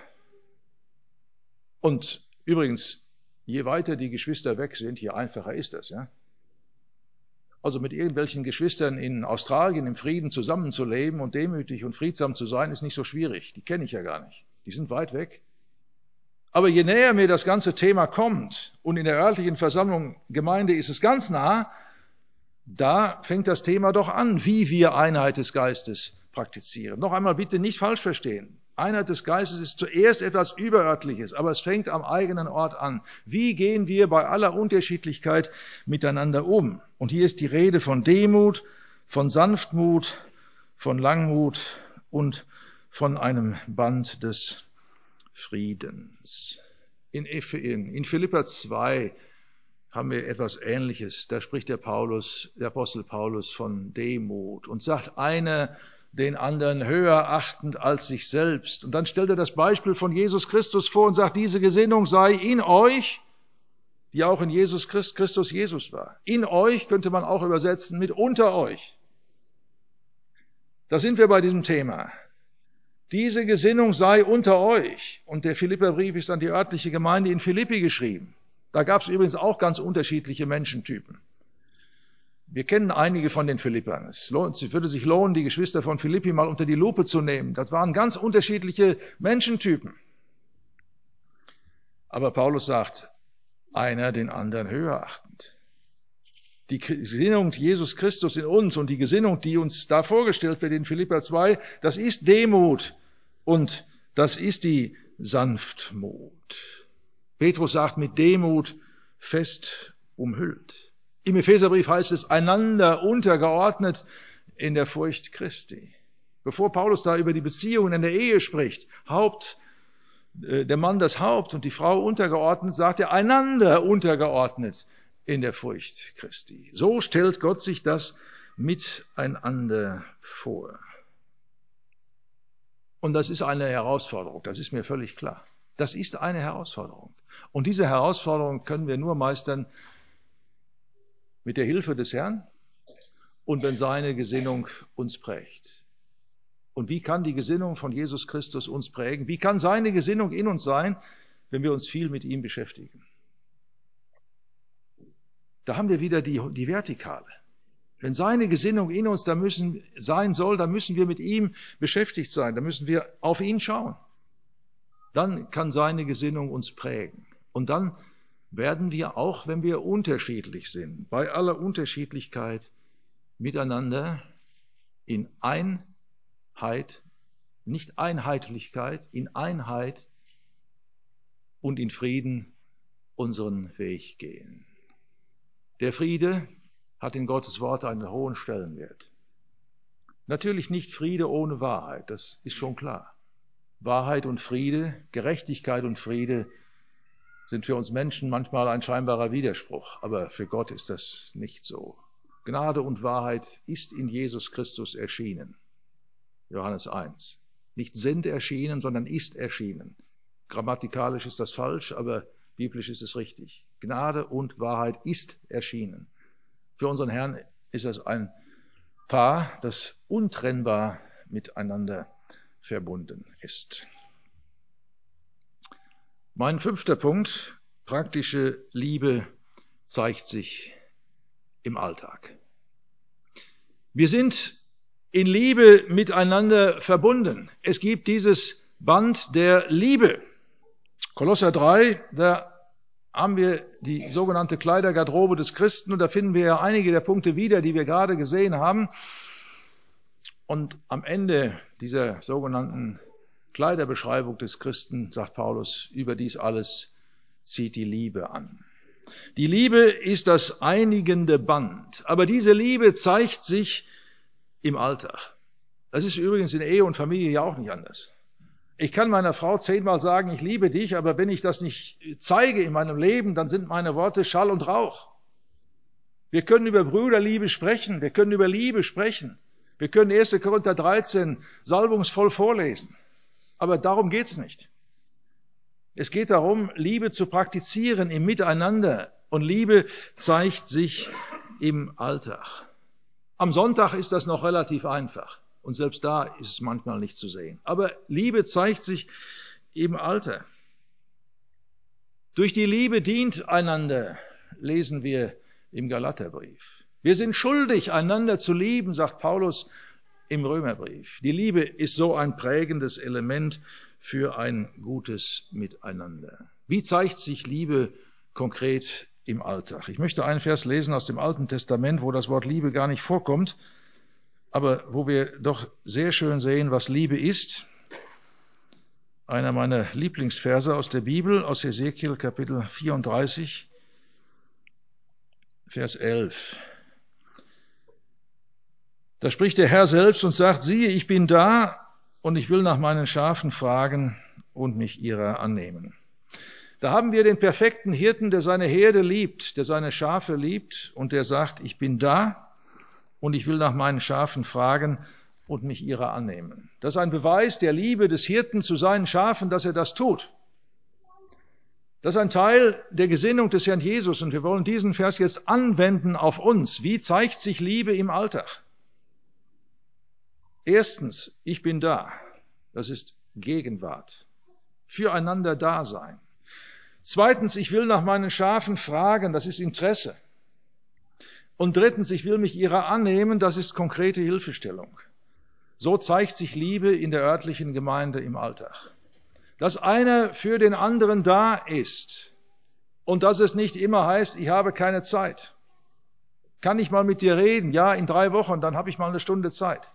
Und übrigens, je weiter die Geschwister weg sind, je einfacher ist das, ja. Also mit irgendwelchen Geschwistern in Australien im Frieden zusammenzuleben und demütig und friedsam zu sein, ist nicht so schwierig. Die kenne ich ja gar nicht. Die sind weit weg. Aber je näher mir das ganze Thema kommt und in der örtlichen Versammlung Gemeinde ist es ganz nah, da fängt das Thema doch an, wie wir Einheit des Geistes praktizieren. Noch einmal bitte nicht falsch verstehen. Einheit des Geistes ist zuerst etwas Überörtliches, aber es fängt am eigenen Ort an. Wie gehen wir bei aller Unterschiedlichkeit miteinander um? Und hier ist die Rede von Demut, von Sanftmut, von Langmut und von einem Band des Friedens. In Philipper 2 haben wir etwas Ähnliches. Da spricht der Apostel Paulus von Demut und sagt, einer den anderen höher achtend als sich selbst. Und dann stellt er das Beispiel von Jesus Christus vor und sagt, diese Gesinnung sei in euch, die auch in Jesus Christus Jesus war. In euch könnte man auch übersetzen mit unter euch. Da sind wir bei diesem Thema. Diese Gesinnung sei unter euch. Und der Philipperbrief ist an die örtliche Gemeinde in Philippi geschrieben. Da gab es übrigens auch ganz unterschiedliche Menschentypen. Wir kennen einige von den Philippern. Es würde sich lohnen, die Geschwister von Philippi mal unter die Lupe zu nehmen. Das waren ganz unterschiedliche Menschentypen. Aber Paulus sagt, einer den anderen höher achtend. Die Gesinnung Jesus Christus in uns und die Gesinnung, die uns da vorgestellt wird in Philipper 2, das ist Demut und das ist die Sanftmut. Petrus sagt, mit Demut fest umhüllt. Im Epheserbrief heißt es, einander untergeordnet in der Furcht Christi. Bevor Paulus da über die Beziehungen in der Ehe spricht, der Mann das Haupt und die Frau untergeordnet, sagt er, einander untergeordnet in der Furcht Christi. So stellt Gott sich das miteinander vor. Und das ist eine Herausforderung, das ist mir völlig klar. Das ist eine Herausforderung. Und diese Herausforderung können wir nur meistern mit der Hilfe des Herrn und wenn seine Gesinnung uns prägt. Und wie kann die Gesinnung von Jesus Christus uns prägen? Wie kann seine Gesinnung in uns sein, wenn wir uns viel mit ihm beschäftigen? Da haben wir wieder die Vertikale. Wenn seine Gesinnung in uns sein soll, dann müssen wir mit ihm beschäftigt sein. Dann müssen wir auf ihn schauen. Dann kann seine Gesinnung uns prägen. Und dann werden wir, auch wenn wir unterschiedlich sind, bei aller Unterschiedlichkeit miteinander in Einheit, nicht Einheitlichkeit, in Einheit und in Frieden unseren Weg gehen. Der Friede hat in Gottes Wort einen hohen Stellenwert. Natürlich nicht Friede ohne Wahrheit, das ist schon klar. Wahrheit und Friede, Gerechtigkeit und Friede sind für uns Menschen manchmal ein scheinbarer Widerspruch, aber für Gott ist das nicht so. Gnade und Wahrheit ist in Jesus Christus erschienen. Johannes 1. Nicht sind erschienen, sondern ist erschienen. Grammatikalisch ist das falsch, aber biblisch ist es richtig. Gnade und Wahrheit ist erschienen. Für unseren Herrn ist das ein Paar, das untrennbar miteinander verbunden ist. Mein 5. Punkt, praktische Liebe zeigt sich im Alltag. Wir sind in Liebe miteinander verbunden. Es gibt dieses Band der Liebe. Kolosser 3, da haben wir die sogenannte Kleidergarderobe des Christen und da finden wir ja einige der Punkte wieder, die wir gerade gesehen haben. Und am Ende dieser sogenannten Kleiderbeschreibung des Christen sagt Paulus, über dies alles zieht die Liebe an. Die Liebe ist das einigende Band, aber diese Liebe zeigt sich im Alltag. Das ist übrigens in Ehe und Familie ja auch nicht anders. Ich kann meiner Frau 10-mal sagen, ich liebe dich, aber wenn ich das nicht zeige in meinem Leben, dann sind meine Worte Schall und Rauch. Wir können über Brüderliebe sprechen, wir können über Liebe sprechen. Wir können 1. Korinther 13 salbungsvoll vorlesen. Aber darum geht's nicht. Es geht darum, Liebe zu praktizieren im Miteinander. Und Liebe zeigt sich im Alltag. Am Sonntag ist das noch relativ einfach. Und selbst da ist es manchmal nicht zu sehen. Aber Liebe zeigt sich im Alter. Durch die Liebe dient einander, lesen wir im Galaterbrief. Wir sind schuldig, einander zu lieben, sagt Paulus im Römerbrief. Die Liebe ist so ein prägendes Element für ein gutes Miteinander. Wie zeigt sich Liebe konkret im Alltag? Ich möchte einen Vers lesen aus dem Alten Testament, wo das Wort Liebe gar nicht vorkommt, aber wo wir doch sehr schön sehen, was Liebe ist. Einer meiner Lieblingsverse aus der Bibel, aus Hesekiel Kapitel 34, Vers 11. Da spricht der Herr selbst und sagt, siehe, ich bin da und ich will nach meinen Schafen fragen und mich ihrer annehmen. Da haben wir den perfekten Hirten, der seine Herde liebt, der seine Schafe liebt und der sagt, ich bin da und ich will nach meinen Schafen fragen und mich ihrer annehmen. Das ist ein Beweis der Liebe des Hirten zu seinen Schafen, dass er das tut. Das ist ein Teil der Gesinnung des Herrn Jesus und wir wollen diesen Vers jetzt anwenden auf uns. Wie zeigt sich Liebe im Alltag? Erstens, ich bin da. Das ist Gegenwart. Füreinander da sein. Zweitens, ich will nach meinen Schafen fragen. Das ist Interesse. Und drittens, ich will mich ihrer annehmen. Das ist konkrete Hilfestellung. So zeigt sich Liebe in der örtlichen Gemeinde im Alltag. Dass einer für den anderen da ist und dass es nicht immer heißt, ich habe keine Zeit. Kann ich mal mit dir reden? Ja, in 3 Wochen, dann habe ich mal eine Stunde Zeit.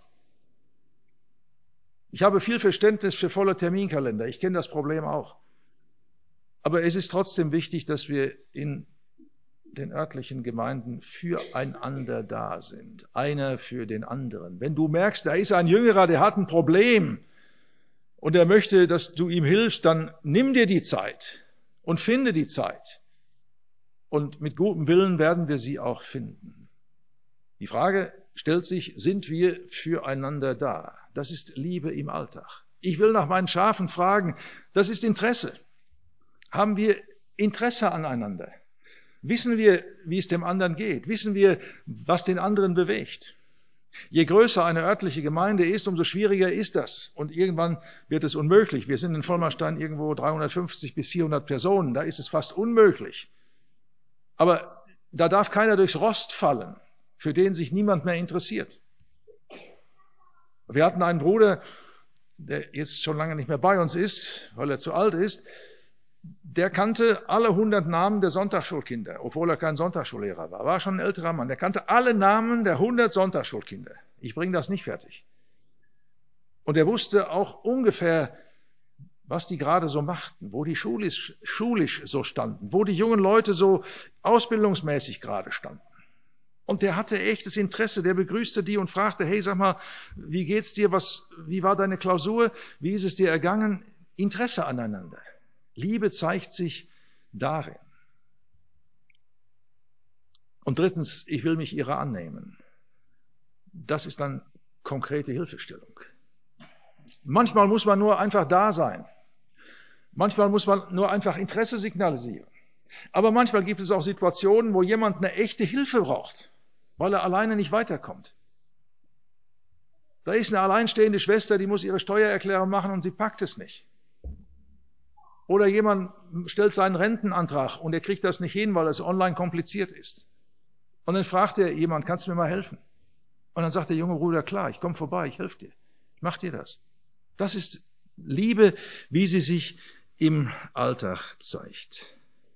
Ich habe viel Verständnis für volle Terminkalender. Ich kenne das Problem auch. Aber es ist trotzdem wichtig, dass wir in den örtlichen Gemeinden füreinander da sind. Einer für den anderen. Wenn du merkst, da ist ein Jüngerer, der hat ein Problem und er möchte, dass du ihm hilfst, dann nimm dir die Zeit und finde die Zeit. Und mit gutem Willen werden wir sie auch finden. Die Frage stellt sich, sind wir füreinander da? Das ist Liebe im Alltag. Ich will nach meinen Schafen fragen, das ist Interesse. Haben wir Interesse aneinander? Wissen wir, wie es dem anderen geht? Wissen wir, was den anderen bewegt? Je größer eine örtliche Gemeinde ist, umso schwieriger ist das. Und irgendwann wird es unmöglich. Wir sind in Vollmerstein irgendwo 350 bis 400 Personen. Da ist es fast unmöglich. Aber da darf keiner durchs Rost fallen, für den sich niemand mehr interessiert. Wir hatten einen Bruder, der jetzt schon lange nicht mehr bei uns ist, weil er zu alt ist. Der kannte alle 100 Namen der Sonntagsschulkinder, obwohl er kein Sonntagsschullehrer war. War schon ein älterer Mann. Der kannte alle Namen der 100 Sonntagsschulkinder. Ich bringe das nicht fertig. Und er wusste auch ungefähr, was die gerade so machten, wo die schulisch so standen, wo die jungen Leute so ausbildungsmäßig gerade standen. Und der hatte echtes Interesse, der begrüßte die und fragte, hey, sag mal, wie geht's dir, wie war deine Klausur, wie ist es dir ergangen? Interesse aneinander. Liebe zeigt sich darin. Und drittens, ich will mich ihrer annehmen. Das ist dann konkrete Hilfestellung. Manchmal muss man nur einfach da sein. Manchmal muss man nur einfach Interesse signalisieren. Aber manchmal gibt es auch Situationen, wo jemand eine echte Hilfe braucht, weil er alleine nicht weiterkommt. Da ist eine alleinstehende Schwester, die muss ihre Steuererklärung machen und sie packt es nicht. Oder jemand stellt seinen Rentenantrag und er kriegt das nicht hin, weil es online kompliziert ist. Und dann fragt er jemand, kannst du mir mal helfen? Und dann sagt der junge Bruder, klar, ich komme vorbei, ich helfe dir. Ich mach dir das. Das ist Liebe, wie sie sich im Alltag zeigt.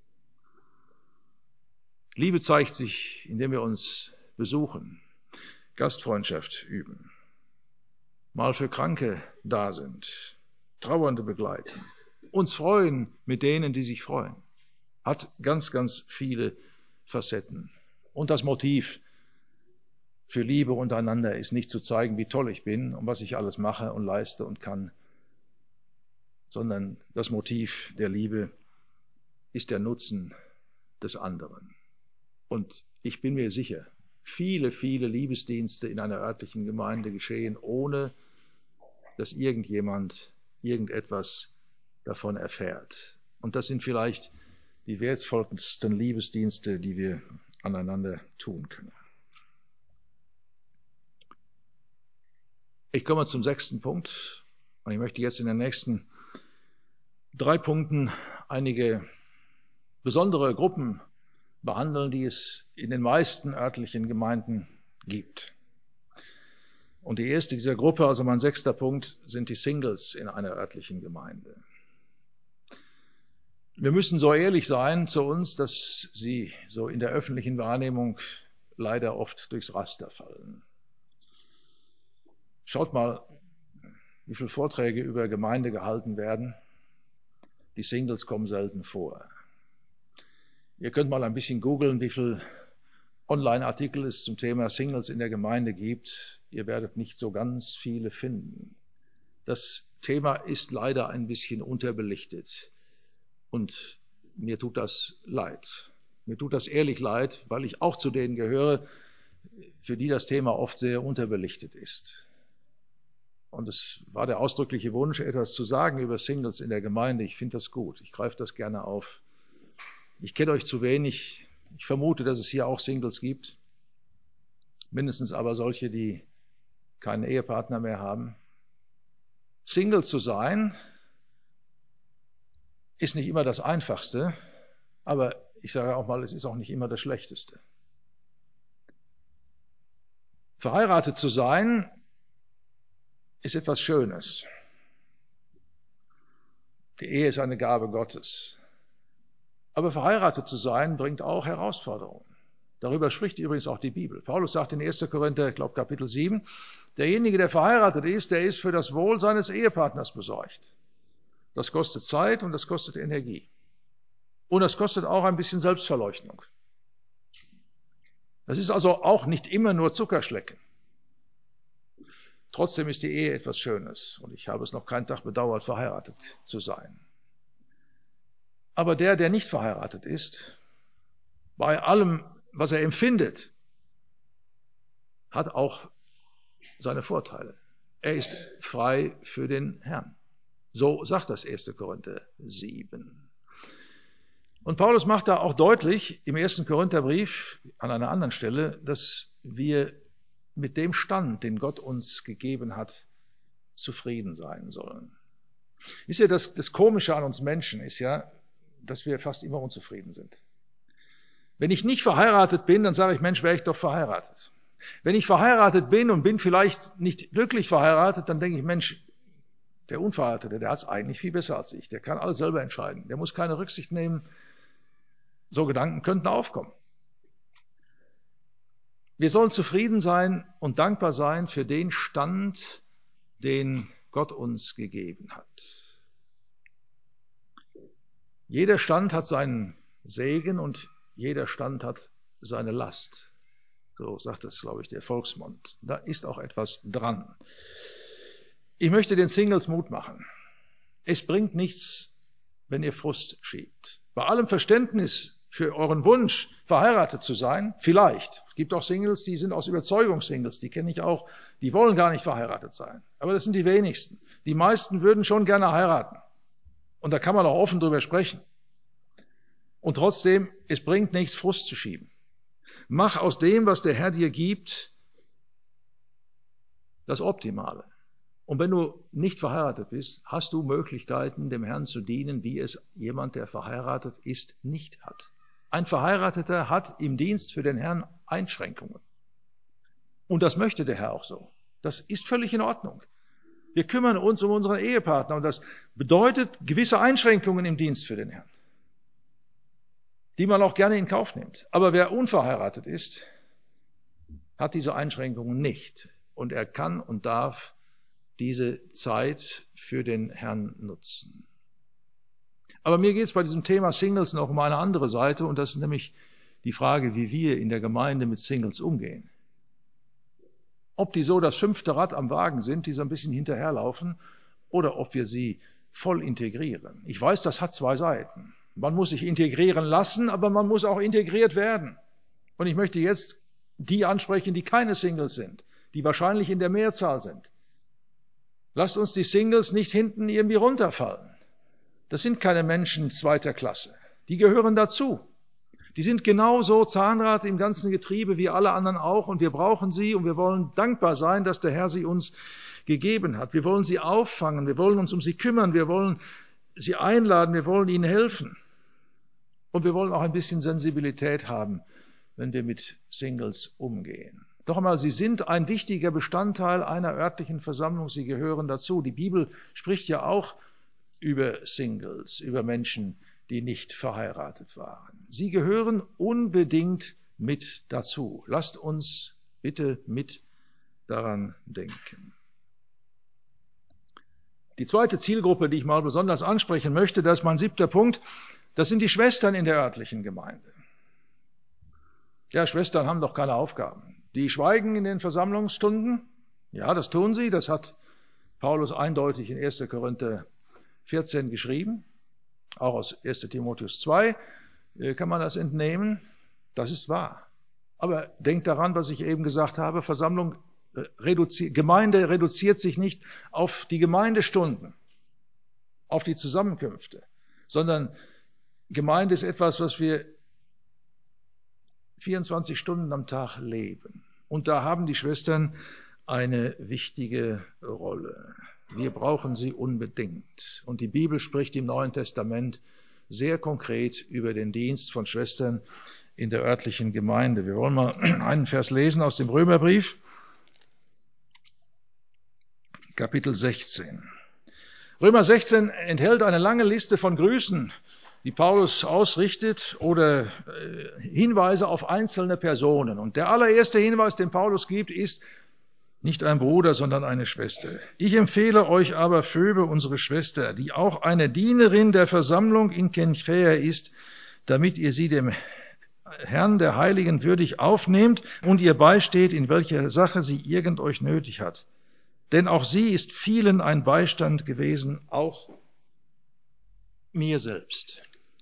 Liebe zeigt sich, indem wir uns besuchen, Gastfreundschaft üben, mal für Kranke da sind, Trauernde begleiten, uns freuen mit denen, die sich freuen. Hat ganz, ganz viele Facetten. Und das Motiv für Liebe untereinander ist nicht zu zeigen, wie toll ich bin und was ich alles mache und leiste und kann, sondern das Motiv der Liebe ist der Nutzen des anderen. Und ich bin mir sicher, viele, viele Liebesdienste in einer örtlichen Gemeinde geschehen, ohne dass irgendjemand irgendetwas davon erfährt. Und das sind vielleicht die wertvollsten Liebesdienste, die wir aneinander tun können. Ich komme zum 6. Punkt. Und ich möchte jetzt in den nächsten 3 Punkten einige besondere Gruppen behandeln, die es in den meisten örtlichen Gemeinden gibt. Und die erste dieser Gruppe, also mein 6. Punkt, sind die Singles in einer örtlichen Gemeinde. Wir müssen so ehrlich sein zu uns, dass sie so in der öffentlichen Wahrnehmung leider oft durchs Raster fallen. Schaut mal, wie viele Vorträge über Gemeinde gehalten werden. Die Singles kommen selten vor. Ihr könnt mal ein bisschen googeln, wie viele Online-Artikel es zum Thema Singles in der Gemeinde gibt. Ihr werdet nicht so ganz viele finden. Das Thema ist leider ein bisschen unterbelichtet. Und mir tut das leid. Mir tut das ehrlich leid, weil ich auch zu denen gehöre, für die das Thema oft sehr unterbelichtet ist. Und es war der ausdrückliche Wunsch, etwas zu sagen über Singles in der Gemeinde. Ich finde das gut. Ich greife das gerne auf. Ich kenne euch zu wenig. Ich vermute, dass es hier auch Singles gibt. Mindestens aber solche, die keinen Ehepartner mehr haben. Single zu sein ist nicht immer das Einfachste, aber ich sage auch mal, es ist auch nicht immer das Schlechteste. Verheiratet zu sein ist etwas Schönes. Die Ehe ist eine Gabe Gottes. Aber verheiratet zu sein bringt auch Herausforderungen. Darüber spricht übrigens auch die Bibel. Paulus sagt in 1. Korinther, ich glaube Kapitel 7, derjenige, der verheiratet ist, der ist für das Wohl seines Ehepartners besorgt. Das kostet Zeit und das kostet Energie. Und das kostet auch ein bisschen Selbstverleugnung. Das ist also auch nicht immer nur Zuckerschlecken. Trotzdem ist die Ehe etwas Schönes und ich habe es noch keinen Tag bedauert, verheiratet zu sein. Aber der nicht verheiratet ist, bei allem, was er empfindet, hat auch seine Vorteile. Er ist frei für den Herrn. So sagt das 1. Korinther 7. Und Paulus macht da auch deutlich im 1. Korintherbrief an einer anderen Stelle, dass wir mit dem Stand, den Gott uns gegeben hat, zufrieden sein sollen. Wisst ihr, das Komische an uns Menschen ist ja, dass wir fast immer unzufrieden sind. Wenn ich nicht verheiratet bin, dann sage ich, Mensch, wäre ich doch verheiratet. Wenn ich verheiratet bin und bin vielleicht nicht glücklich verheiratet, dann denke ich, Mensch, der Unverheiratete, der hat es eigentlich viel besser als ich. Der kann alles selber entscheiden. Der muss keine Rücksicht nehmen. So Gedanken könnten aufkommen. Wir sollen zufrieden sein und dankbar sein für den Stand, den Gott uns gegeben hat. Jeder Stand hat seinen Segen und jeder Stand hat seine Last. So sagt das, glaube ich, der Volksmund. Da ist auch etwas dran. Ich möchte den Singles Mut machen. Es bringt nichts, wenn ihr Frust schiebt. Bei allem Verständnis für euren Wunsch, verheiratet zu sein, vielleicht. Es gibt auch Singles, die sind aus Überzeugung Singles, die kenne ich auch, die wollen gar nicht verheiratet sein. Aber das sind die wenigsten. Die meisten würden schon gerne heiraten. Und da kann man auch offen drüber sprechen. Und trotzdem, es bringt nichts, Frust zu schieben. Mach aus dem, was der Herr dir gibt, das Optimale. Und wenn du nicht verheiratet bist, hast du Möglichkeiten, dem Herrn zu dienen, wie es jemand, der verheiratet ist, nicht hat. Ein Verheirateter hat im Dienst für den Herrn Einschränkungen. Und das möchte der Herr auch so. Das ist völlig in Ordnung. Wir kümmern uns um unseren Ehepartner und das bedeutet gewisse Einschränkungen im Dienst für den Herrn, die man auch gerne in Kauf nimmt. Aber wer unverheiratet ist, hat diese Einschränkungen nicht. Und er kann und darf diese Zeit für den Herrn nutzen. Aber mir geht es bei diesem Thema Singles noch um eine andere Seite, und das ist nämlich die Frage, wie wir in der Gemeinde mit Singles umgehen. Ob die so das 5. Rad am Wagen sind, die so ein bisschen hinterherlaufen, oder ob wir sie voll integrieren. Ich weiß, das hat 2 Seiten. Man muss sich integrieren lassen, aber man muss auch integriert werden. Und ich möchte jetzt die ansprechen, die keine Singles sind, die wahrscheinlich in der Mehrzahl sind. Lasst uns die Singles nicht hinten irgendwie runterfallen. Das sind keine Menschen 2. Klasse. Die gehören dazu. Die sind genauso Zahnrad im ganzen Getriebe wie alle anderen auch, und wir brauchen sie und wir wollen dankbar sein, dass der Herr sie uns gegeben hat. Wir wollen sie auffangen, wir wollen uns um sie kümmern, wir wollen sie einladen, wir wollen ihnen helfen. Und wir wollen auch ein bisschen Sensibilität haben, wenn wir mit Singles umgehen. Doch einmal, sie sind ein wichtiger Bestandteil einer örtlichen Versammlung, sie gehören dazu. Die Bibel spricht ja auch über Singles, über Menschen, die nicht verheiratet waren. Sie gehören unbedingt mit dazu. Lasst uns bitte mit daran denken. Die zweite Zielgruppe, die ich mal besonders ansprechen möchte, das ist mein 7. Punkt, das sind die Schwestern in der örtlichen Gemeinde. Ja, Schwestern haben doch keine Aufgaben. Die schweigen in den Versammlungsstunden. Ja, das tun sie. Das hat Paulus eindeutig in 1. Korinther 14 geschrieben. Auch aus 1. Timotheus 2 kann man das entnehmen. Das ist wahr. Aber denkt daran, was ich eben gesagt habe, Gemeinde reduziert sich nicht auf die Gemeindestunden, auf die Zusammenkünfte, sondern Gemeinde ist etwas, was wir 24 Stunden am Tag leben. Und da haben die Schwestern eine wichtige Rolle. Wir brauchen sie unbedingt. Und die Bibel spricht im Neuen Testament sehr konkret über den Dienst von Schwestern in der örtlichen Gemeinde. Wir wollen mal einen Vers lesen aus dem Römerbrief, Kapitel 16. Römer 16 enthält eine lange Liste von Grüßen, die Paulus ausrichtet, oder Hinweise auf einzelne Personen. Und der allererste Hinweis, den Paulus gibt, ist nicht ein Bruder, sondern eine Schwester. Ich empfehle euch aber Phoebe, unsere Schwester, die auch eine Dienerin der Versammlung in Kenchräa ist, damit ihr sie dem Herrn der Heiligen würdig aufnehmt und ihr beisteht, in welcher Sache sie irgend euch nötig hat. Denn auch sie ist vielen ein Beistand gewesen, auch mir selbst.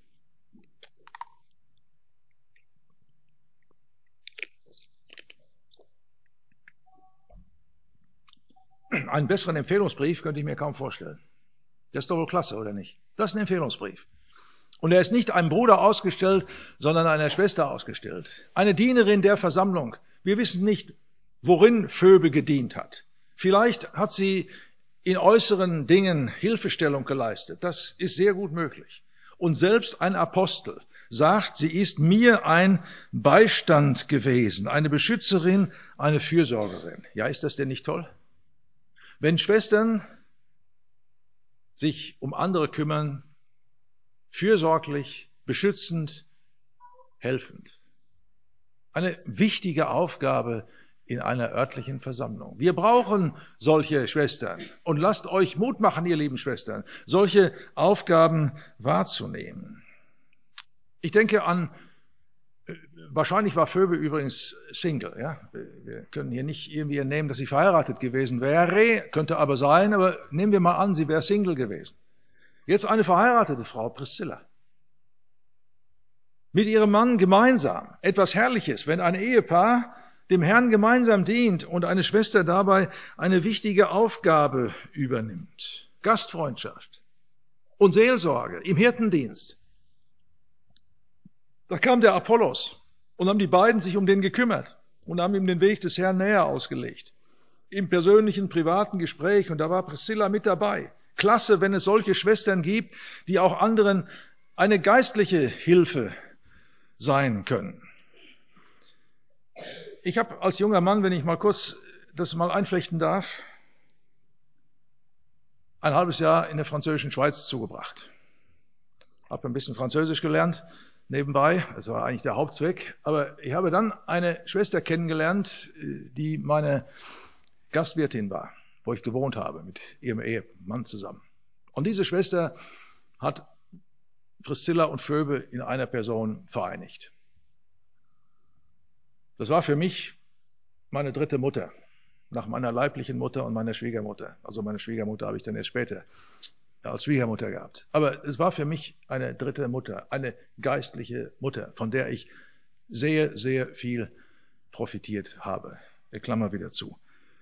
Einen besseren Empfehlungsbrief könnte ich mir kaum vorstellen. Das ist doch wohl klasse, oder nicht? Das ist ein Empfehlungsbrief. Und er ist nicht einem Bruder ausgestellt, sondern einer Schwester ausgestellt. Eine Dienerin der Versammlung. Wir wissen nicht, worin Phoebe gedient hat. Vielleicht hat sie in äußeren Dingen Hilfestellung geleistet. Das ist sehr gut möglich. Und selbst ein Apostel sagt, sie ist mir ein Beistand gewesen, eine Beschützerin, eine Fürsorgerin. Ja, ist das denn nicht toll? Wenn Schwestern sich um andere kümmern, fürsorglich, beschützend, helfend. Eine wichtige Aufgabe in einer örtlichen Versammlung. Wir brauchen solche Schwestern. Und lasst euch Mut machen, ihr lieben Schwestern, solche Aufgaben wahrzunehmen. Ich denke an, wahrscheinlich war Phoebe übrigens Single. Ja? Wir können hier nicht irgendwie entnehmen, dass sie verheiratet gewesen wäre, könnte aber sein, aber nehmen wir mal an, sie wäre Single gewesen. Jetzt eine verheiratete Frau, Priscilla. Mit ihrem Mann gemeinsam. Etwas Herrliches, wenn ein Ehepaar dem Herrn gemeinsam dient und eine Schwester dabei eine wichtige Aufgabe übernimmt. Gastfreundschaft und Seelsorge im Hirtendienst. Da kam der Apollos und haben die beiden sich um den gekümmert und haben ihm den Weg des Herrn näher ausgelegt. im persönlichen, privaten Gespräch und da war Priscilla mit dabei. Klasse, wenn es solche Schwestern gibt, die auch anderen eine geistliche Hilfe sein können. Ich habe als junger Mann, wenn ich mal kurz das mal einflechten darf, ein halbes Jahr in der französischen Schweiz zugebracht. Habe ein bisschen Französisch gelernt nebenbei, das war eigentlich der Hauptzweck. Aber ich habe dann eine Schwester kennengelernt, die meine Gastwirtin war, wo ich gewohnt habe, mit ihrem Ehemann zusammen. Und diese Schwester hat Priscilla und Phoebe in einer Person vereinigt. Das war für mich meine dritte Mutter, nach meiner leiblichen Mutter und meiner Schwiegermutter. Also meine Schwiegermutter habe ich dann erst später als Schwiegermutter gehabt. Aber es war für mich eine dritte Mutter, eine geistliche Mutter, von der ich sehr, sehr viel profitiert habe. Klammer wieder zu.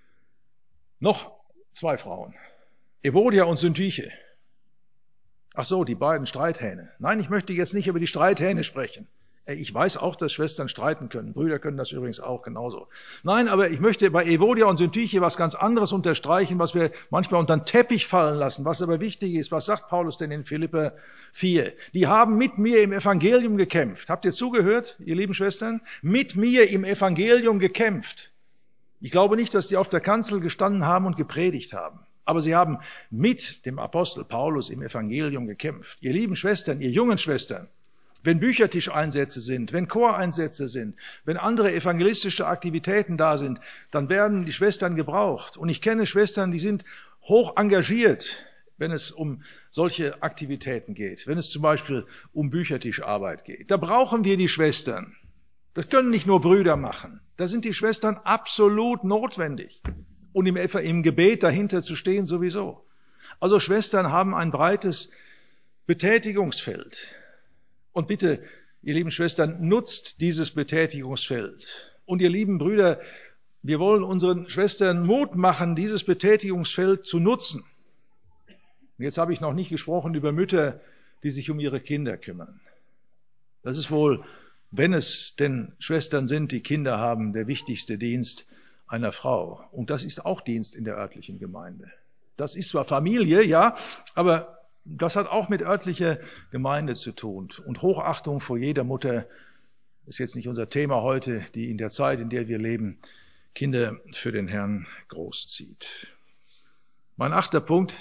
Noch zwei Frauen, Evodia und Syntyche. Ach so, die beiden Streithähne. Nein, ich möchte jetzt nicht über die Streithähne sprechen. Ich weiß auch, dass Schwestern streiten können. Brüder können das übrigens auch genauso. Nein, aber ich möchte bei Evodia und Syntyche was ganz anderes unterstreichen, was wir manchmal unter den Teppich fallen lassen, was aber wichtig ist. Was sagt Paulus denn in Philipper 4? Die haben mit mir im Evangelium gekämpft. Habt ihr zugehört, ihr lieben Schwestern? Mit mir im Evangelium gekämpft. Ich glaube nicht, dass die auf der Kanzel gestanden haben und gepredigt haben. Aber sie haben mit dem Apostel Paulus im Evangelium gekämpft. Ihr lieben Schwestern, ihr jungen Schwestern, wenn Büchertischeinsätze sind, wenn Choreinsätze sind, wenn andere evangelistische Aktivitäten da sind, dann werden die Schwestern gebraucht. Und ich kenne Schwestern, die sind hoch engagiert, wenn es um solche Aktivitäten geht, wenn es zum Beispiel um Büchertischarbeit geht. Da brauchen wir die Schwestern. Das können nicht nur Brüder machen. Da sind die Schwestern absolut notwendig. Und im Gebet dahinter zu stehen sowieso. Also Schwestern haben ein breites Betätigungsfeld. Und bitte, ihr lieben Schwestern, nutzt dieses Betätigungsfeld. Und ihr lieben Brüder, wir wollen unseren Schwestern Mut machen, dieses Betätigungsfeld zu nutzen. Und jetzt habe ich noch nicht gesprochen über Mütter, die sich um ihre Kinder kümmern. Das ist wohl, wenn es denn Schwestern sind, die Kinder haben, der wichtigste Dienst einer Frau. Und das ist auch Dienst in der örtlichen Gemeinde. Das ist zwar Familie, ja, aber das hat auch mit örtlicher Gemeinde zu tun. Und Hochachtung vor jeder Mutter ist jetzt nicht unser Thema heute, die in der Zeit, in der wir leben, Kinder für den Herrn großzieht. Mein 8. Punkt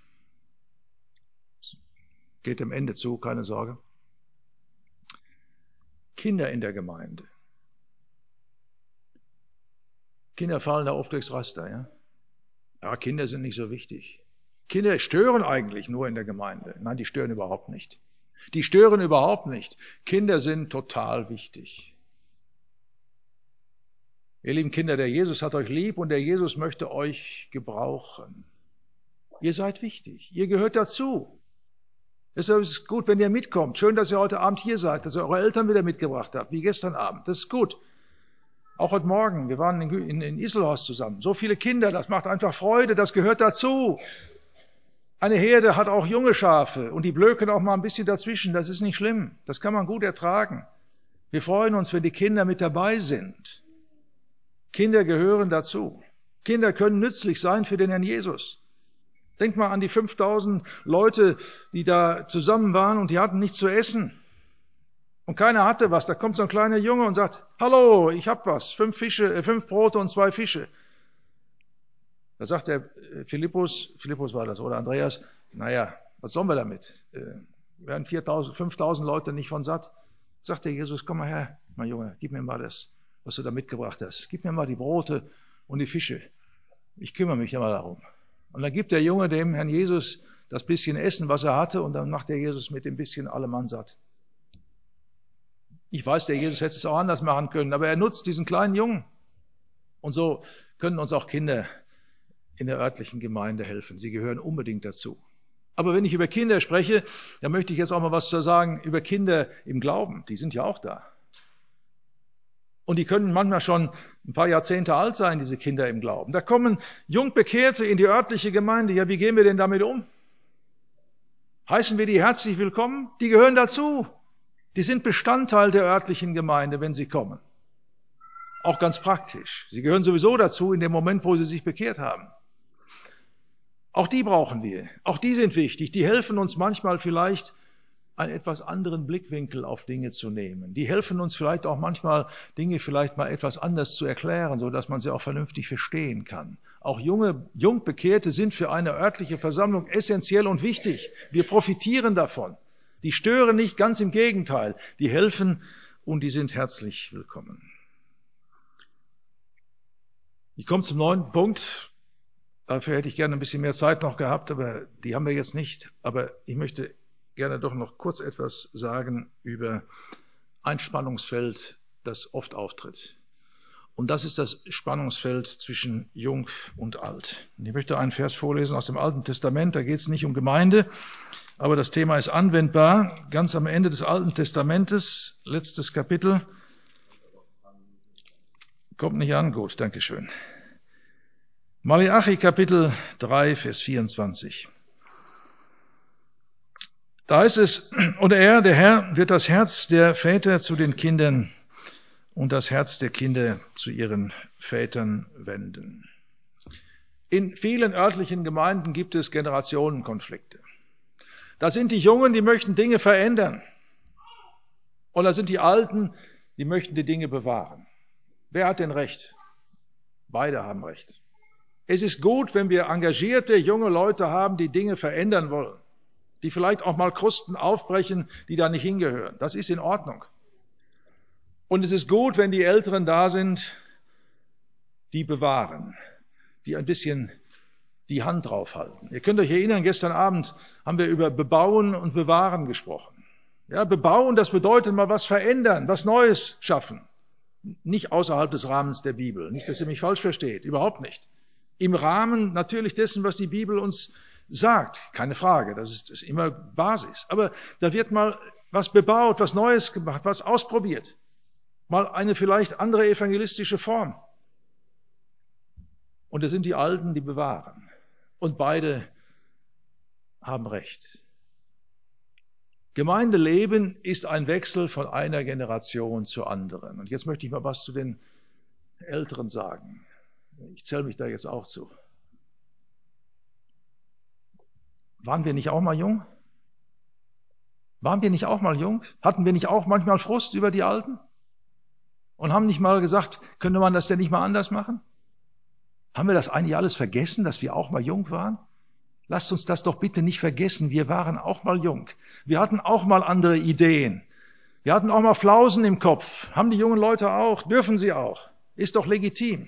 geht dem Ende zu, keine Sorge. Kinder in der Gemeinde. Kinder fallen da oft durchs Raster, ja? Ja, Kinder sind nicht so wichtig. Kinder stören eigentlich nur in der Gemeinde. Nein, die stören überhaupt nicht. Die stören überhaupt nicht. Kinder sind total wichtig. Ihr lieben Kinder, der Jesus hat euch lieb und der Jesus möchte euch gebrauchen. Ihr seid wichtig. Ihr gehört dazu. Deshalb ist es gut, wenn ihr mitkommt. Schön, dass ihr heute Abend hier seid, dass ihr eure Eltern wieder mitgebracht habt, wie gestern Abend. Das ist gut. Auch heute Morgen, wir waren in Isselhorst zusammen. So viele Kinder, das macht einfach Freude, das gehört dazu. Eine Herde hat auch junge Schafe und die blöken auch mal ein bisschen dazwischen. Das ist nicht schlimm. Das kann man gut ertragen. Wir freuen uns, wenn die Kinder mit dabei sind. Kinder gehören dazu. Kinder können nützlich sein für den Herrn Jesus. Denkt mal an die 5000 Leute, die da zusammen waren und die hatten nichts zu essen. Und keiner hatte was. Da kommt so ein kleiner Junge und sagt, hallo, ich hab was. 5 Brote und 2 Fische. Da sagt der Philippus war das, oder Andreas, naja, was sollen wir damit? Werden 5000 Leute nicht von satt. Sagt der Jesus, komm mal her, mein Junge, gib mir mal das, was du da mitgebracht hast. Gib mir mal die Brote und die Fische. Ich kümmere mich ja mal darum. Und dann gibt der Junge dem Herrn Jesus das bisschen Essen, was er hatte, und dann macht der Jesus mit dem bisschen alle Mann satt. Ich weiß, der Jesus hätte es auch anders machen können, aber er nutzt diesen kleinen Jungen. Und so können uns auch Kinder in der örtlichen Gemeinde helfen. Sie gehören unbedingt dazu. Aber wenn ich über Kinder spreche, dann möchte ich jetzt auch mal was sagen über Kinder im Glauben. Die sind ja auch da. Und die können manchmal schon ein paar Jahrzehnte alt sein, diese Kinder im Glauben. Da kommen Jungbekehrte in die örtliche Gemeinde. Ja, wie gehen wir denn damit um? Heißen wir die herzlich willkommen? Die gehören dazu. Die sind Bestandteil der örtlichen Gemeinde, wenn sie kommen. auch ganz praktisch. Sie gehören sowieso dazu in dem Moment, wo sie sich bekehrt haben. Auch die brauchen wir. Auch die sind wichtig. Die helfen uns manchmal vielleicht, einen etwas anderen Blickwinkel auf Dinge zu nehmen. Die helfen uns vielleicht auch manchmal, Dinge vielleicht mal etwas anders zu erklären, so dass man sie auch vernünftig verstehen kann. Auch Jungbekehrte sind für eine örtliche Versammlung essentiell und wichtig. Wir profitieren davon. Die stören nicht, ganz im Gegenteil. Die helfen und die sind herzlich willkommen. Ich komme zum 9. Punkt. Dafür hätte ich gerne ein bisschen mehr Zeit noch gehabt, aber die haben wir jetzt nicht. Aber ich möchte gerne doch noch kurz etwas sagen über ein Spannungsfeld, das oft auftritt. Und das ist das Spannungsfeld zwischen Jung und Alt. Und ich möchte einen Vers vorlesen aus dem Alten Testament. Da geht es nicht um Gemeinde, aber das Thema ist anwendbar. Ganz am Ende des Alten Testamentes, letztes Kapitel. Kommt nicht an? Gut, Dankeschön. Maleachi Kapitel 3, Vers 24. Da heißt es, und der Herr, wird das Herz der Väter zu den Kindern und das Herz der Kinder zu ihren Vätern wenden. In vielen örtlichen Gemeinden gibt es Generationenkonflikte. Da sind die Jungen, die möchten Dinge verändern. Und da sind die Alten, die möchten die Dinge bewahren. Wer hat denn Recht? Beide haben Recht. Es ist gut, wenn wir engagierte junge Leute haben, die Dinge verändern wollen, die vielleicht auch mal Krusten aufbrechen, die da nicht hingehören. Das ist in Ordnung. Und es ist gut, wenn die Älteren da sind, die bewahren, die ein bisschen die Hand draufhalten. Ihr könnt euch erinnern, gestern Abend haben wir über Bebauen und Bewahren gesprochen. Ja, bebauen, das bedeutet mal was verändern, was Neues schaffen. Nicht außerhalb des Rahmens der Bibel. Nicht, dass ihr mich falsch versteht. Überhaupt nicht. Im Rahmen natürlich dessen, was die Bibel uns sagt. Keine Frage. Das ist immer Basis. Aber da wird mal was bebaut, was Neues gemacht, was ausprobiert. Mal eine vielleicht andere evangelistische Form. Und das sind die Alten, die bewahren. Und beide haben Recht. Gemeindeleben ist ein Wechsel von einer Generation zur anderen. Und jetzt möchte ich mal was zu den Älteren sagen. Ich zähle mich da jetzt auch zu. Waren wir nicht auch mal jung? Waren wir nicht auch mal jung? Hatten wir nicht auch manchmal Frust über die Alten? Und haben nicht mal gesagt, könnte man das denn nicht mal anders machen? Haben wir das eigentlich alles vergessen, dass wir auch mal jung waren? Lasst uns das doch bitte nicht vergessen. Wir waren auch mal jung. Wir hatten auch mal andere Ideen. Wir hatten auch mal Flausen im Kopf. Haben die jungen Leute auch? Dürfen sie auch? Ist doch legitim.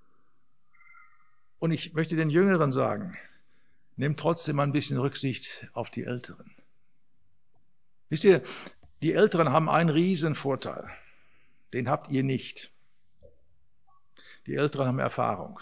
Und ich möchte den Jüngeren sagen, nehmt trotzdem ein bisschen Rücksicht auf die Älteren. Wisst ihr, die Älteren haben einen riesen Vorteil. Den habt ihr nicht. Die Älteren haben Erfahrung.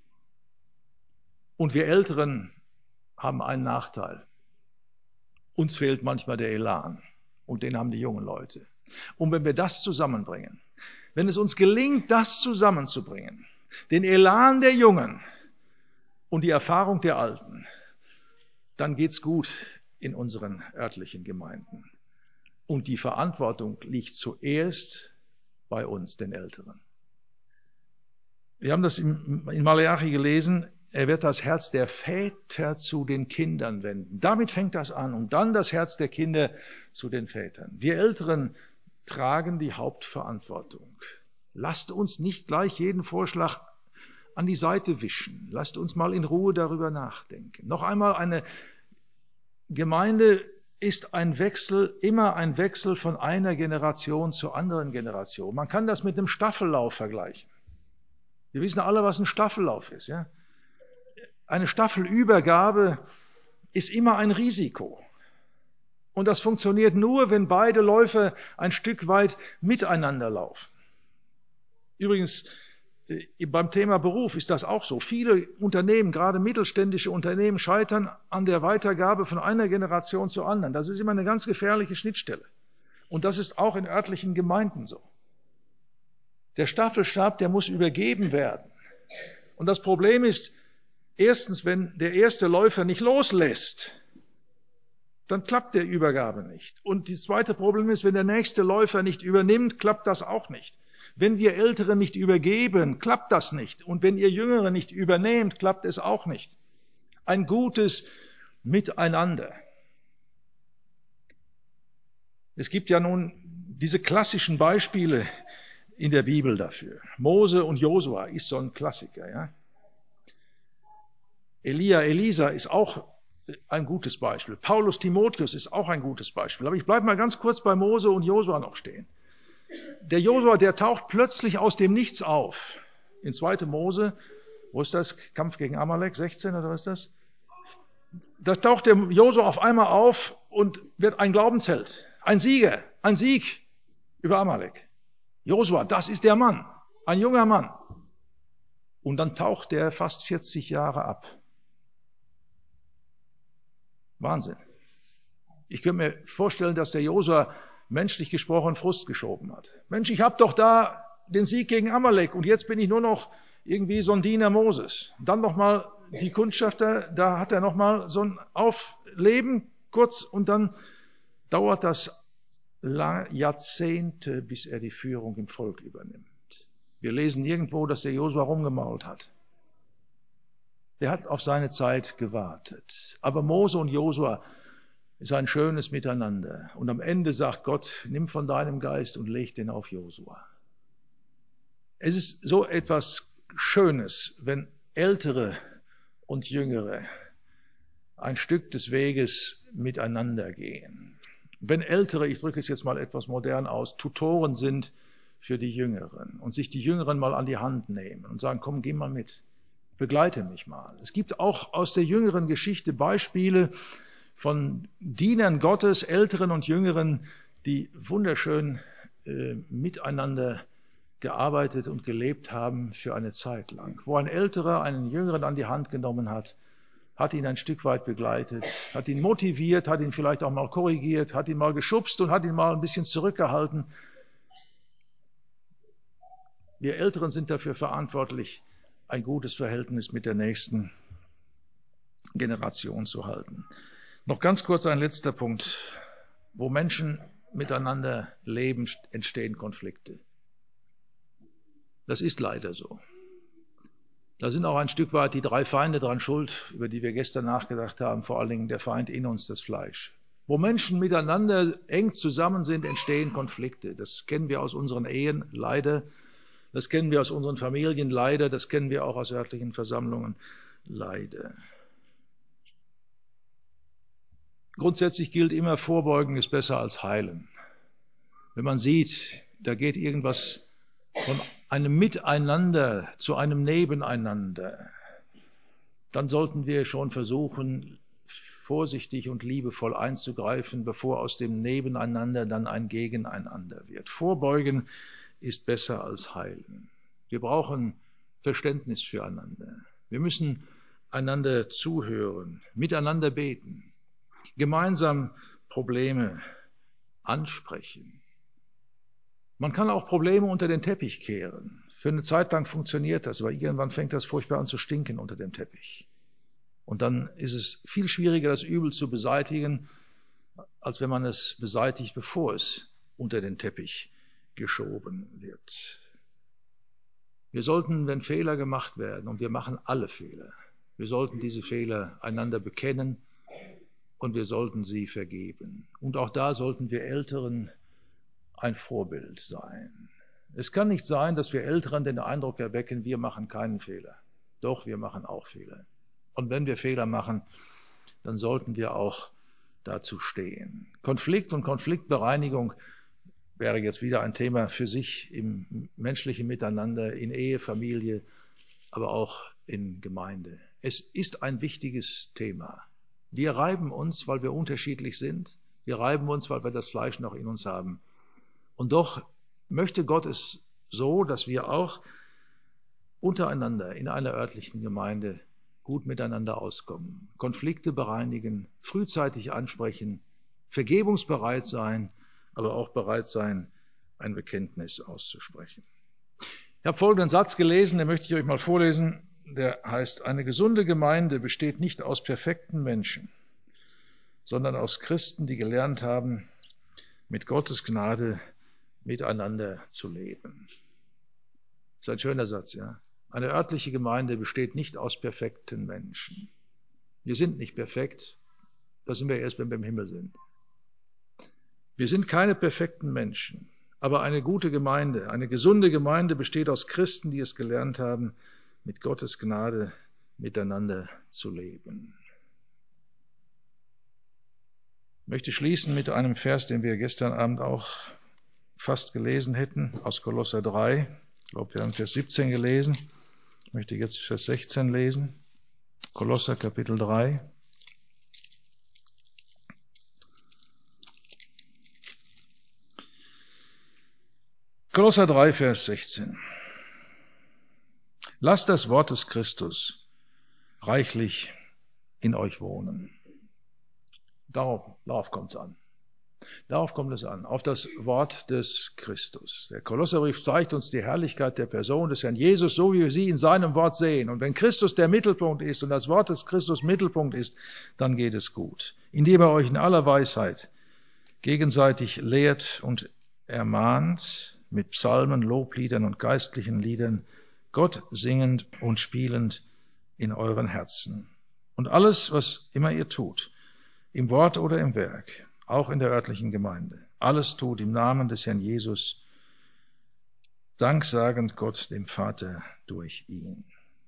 Und wir Älteren haben einen Nachteil. Uns fehlt manchmal der Elan. Und den haben die jungen Leute. Und wenn wir das zusammenbringen, wenn es uns gelingt, das zusammenzubringen, den Elan der Jungen und die Erfahrung der Alten, dann geht's gut in unseren örtlichen Gemeinden. Und die Verantwortung liegt zuerst bei uns, den Älteren. Wir haben das in Maleachi gelesen. Er wird das Herz der Väter zu den Kindern wenden. Damit fängt das an. Und dann das Herz der Kinder zu den Vätern. Wir Älteren tragen die Hauptverantwortung. Lasst uns nicht gleich jeden Vorschlag an die Seite wischen. Lasst uns mal in Ruhe darüber nachdenken. Noch einmal, eine Gemeinde ist ein Wechsel, immer ein Wechsel von einer Generation zur anderen Generation. Man kann das mit einem Staffellauf vergleichen. Wir wissen alle, was ein Staffellauf ist, ja? Eine Staffelübergabe ist immer ein Risiko. Und das funktioniert nur, wenn beide Läufer ein Stück weit miteinander laufen. Übrigens, beim Thema Beruf ist das auch so. Viele Unternehmen, gerade mittelständische Unternehmen, scheitern an der Weitergabe von einer Generation zur anderen. Das ist immer eine ganz gefährliche Schnittstelle. Und das ist auch in örtlichen Gemeinden so. Der Staffelstab, der muss übergeben werden. Und das Problem ist, erstens, wenn der erste Läufer nicht loslässt, dann klappt der Übergabe nicht. Und das zweite Problem ist, wenn der nächste Läufer nicht übernimmt, klappt das auch nicht. Wenn wir Ältere nicht übergeben, klappt das nicht. Und wenn ihr Jüngere nicht übernehmt, klappt es auch nicht. Ein gutes Miteinander. Es gibt ja nun diese klassischen Beispiele in der Bibel dafür. Mose und Josua ist so ein Klassiker. Ja? Elia, Elisa ist auch ein gutes Beispiel. Paulus, Timotheus ist auch ein gutes Beispiel. Aber ich bleibe mal ganz kurz bei Mose und Josua noch stehen. Der Josua, der taucht plötzlich aus dem Nichts auf. In 2. Mose, wo ist das? Kampf gegen Amalek, 16 oder was ist das? Da taucht der Josua auf einmal auf und wird ein Glaubensheld. Ein Sieger, ein Sieg über Amalek. Josua, das ist der Mann, ein junger Mann. Und dann taucht der fast 40 Jahre ab. Wahnsinn. Ich könnte mir vorstellen, dass der Josua menschlich gesprochen Frust geschoben hat. Mensch, ich habe doch da den Sieg gegen Amalek und jetzt bin ich nur noch irgendwie so ein Diener Moses. Dann nochmal die Kundschafter, da hat er nochmal so ein Aufleben kurz und dann dauert das Jahrzehnte, bis er die Führung im Volk übernimmt. Wir lesen irgendwo, dass der Josua rumgemault hat. Der hat auf seine Zeit gewartet. Aber Mose und Josua ist ein schönes Miteinander. Und am Ende sagt Gott, nimm von deinem Geist und leg den auf Josua. Es ist so etwas Schönes, wenn Ältere und Jüngere ein Stück des Weges miteinander gehen. Wenn Ältere, ich drücke es jetzt mal etwas modern aus, Tutoren sind für die Jüngeren und sich die Jüngeren mal an die Hand nehmen und sagen, komm, geh mal mit, begleite mich mal. Es gibt auch aus der jüngeren Geschichte Beispiele von Dienern Gottes, Älteren und Jüngeren, die wunderschön miteinander gearbeitet und gelebt haben für eine Zeit lang. Wo ein Älterer einen Jüngeren an die Hand genommen hat ihn ein Stück weit begleitet, hat ihn motiviert, hat ihn vielleicht auch mal korrigiert, hat ihn mal geschubst und hat ihn mal ein bisschen zurückgehalten. Wir Älteren sind dafür verantwortlich, ein gutes Verhältnis mit der nächsten Generation zu halten. Noch ganz kurz ein letzter Punkt. Wo Menschen miteinander leben, entstehen Konflikte. Das ist leider so. Da sind auch ein Stück weit die 3 Feinde dran schuld, über die wir gestern nachgedacht haben, vor allen Dingen der Feind in uns, das Fleisch. Wo Menschen miteinander eng zusammen sind, entstehen Konflikte. Das kennen wir aus unseren Ehen, leider. Das kennen wir aus unseren Familien, leider. Das kennen wir auch aus örtlichen Versammlungen, leider. Grundsätzlich gilt immer, Vorbeugen ist besser als Heilen. Wenn man sieht, da geht irgendwas von einem Miteinander zu einem Nebeneinander, dann sollten wir schon versuchen, vorsichtig und liebevoll einzugreifen, bevor aus dem Nebeneinander dann ein Gegeneinander wird. Vorbeugen ist besser als heilen. Wir brauchen Verständnis füreinander. Wir müssen einander zuhören, miteinander beten, gemeinsam Probleme ansprechen. Man kann auch Probleme unter den Teppich kehren. Für eine Zeit lang funktioniert das, aber irgendwann fängt das furchtbar an zu stinken unter dem Teppich. Und dann ist es viel schwieriger, das Übel zu beseitigen, als wenn man es beseitigt, bevor es unter den Teppich geschoben wird. Wir sollten, wenn Fehler gemacht werden, und wir machen alle Fehler, wir sollten diese Fehler einander bekennen und wir sollten sie vergeben. Und auch da sollten wir Älteren ein Vorbild sein. Es kann nicht sein, dass wir Älteren den Eindruck erwecken, wir machen keinen Fehler. Doch, wir machen auch Fehler. Und wenn wir Fehler machen, dann sollten wir auch dazu stehen. Konflikt und Konfliktbereinigung wäre jetzt wieder ein Thema für sich im menschlichen Miteinander, in Ehe, Familie, aber auch in Gemeinde. Es ist ein wichtiges Thema. Wir reiben uns, weil wir unterschiedlich sind. Wir reiben uns, weil wir das Fleisch noch in uns haben. Und doch möchte Gott es so, dass wir auch untereinander in einer örtlichen Gemeinde gut miteinander auskommen, Konflikte bereinigen, frühzeitig ansprechen, vergebungsbereit sein, aber auch bereit sein, ein Bekenntnis auszusprechen. Ich habe folgenden Satz gelesen, den möchte ich euch mal vorlesen. Der heißt, eine gesunde Gemeinde besteht nicht aus perfekten Menschen, sondern aus Christen, die gelernt haben, mit Gottes Gnade miteinander zu leben. Das ist ein schöner Satz, ja. Eine örtliche Gemeinde besteht nicht aus perfekten Menschen. Wir sind nicht perfekt. Das sind wir erst, wenn wir im Himmel sind. Wir sind keine perfekten Menschen. Aber eine gute Gemeinde, eine gesunde Gemeinde besteht aus Christen, die es gelernt haben, mit Gottes Gnade miteinander zu leben. Ich möchte schließen mit einem Vers, den wir gestern Abend auch fast gelesen hätten, aus Kolosser 3. Ich glaube, wir haben Vers 17 gelesen. Ich möchte jetzt Vers 16 lesen. Kolosser Kapitel 3. Kolosser 3, Vers 16. Lasst das Wort des Christus reichlich in euch wohnen. Darauf kommt es an. Darauf kommt es an, auf das Wort des Christus. Der Kolosserbrief zeigt uns die Herrlichkeit der Person des Herrn Jesus, so wie wir sie in seinem Wort sehen. Und wenn Christus der Mittelpunkt ist und das Wort des Christus Mittelpunkt ist, dann geht es gut. Indem er euch in aller Weisheit gegenseitig lehrt und ermahnt, mit Psalmen, Lobliedern und geistlichen Liedern, Gott singend und spielend in euren Herzen. Und alles, was immer ihr tut, im Wort oder im Werk, auch in der örtlichen Gemeinde, alles tut im Namen des Herrn Jesus, danksagend Gott dem Vater durch ihn.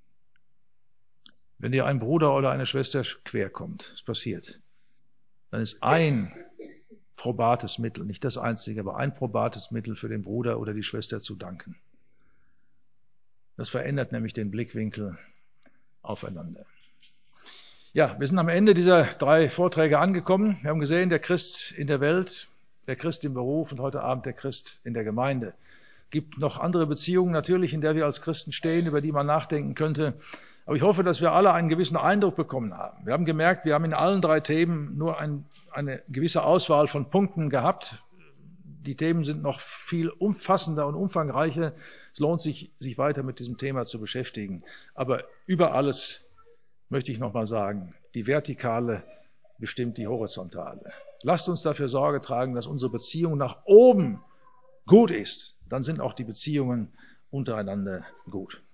Wenn dir ein Bruder oder eine Schwester quer kommt, es passiert, dann ist ein probates Mittel, nicht das einzige, aber ein probates Mittel für den Bruder oder die Schwester zu danken. Das verändert nämlich den Blickwinkel aufeinander. Ja, wir sind am Ende dieser 3 Vorträge angekommen. Wir haben gesehen, der Christ in der Welt, der Christ im Beruf und heute Abend der Christ in der Gemeinde. Es gibt noch andere Beziehungen natürlich, in der wir als Christen stehen, über die man nachdenken könnte. Aber ich hoffe, dass wir alle einen gewissen Eindruck bekommen haben. Wir haben gemerkt, wir haben in allen 3 Themen nur eine gewisse Auswahl von Punkten gehabt. Die Themen sind noch viel umfassender und umfangreicher. Es lohnt sich, sich weiter mit diesem Thema zu beschäftigen. Aber über alles möchte ich nochmal sagen, die Vertikale bestimmt die Horizontale. Lasst uns dafür Sorge tragen, dass unsere Beziehung nach oben gut ist. Dann sind auch die Beziehungen untereinander gut.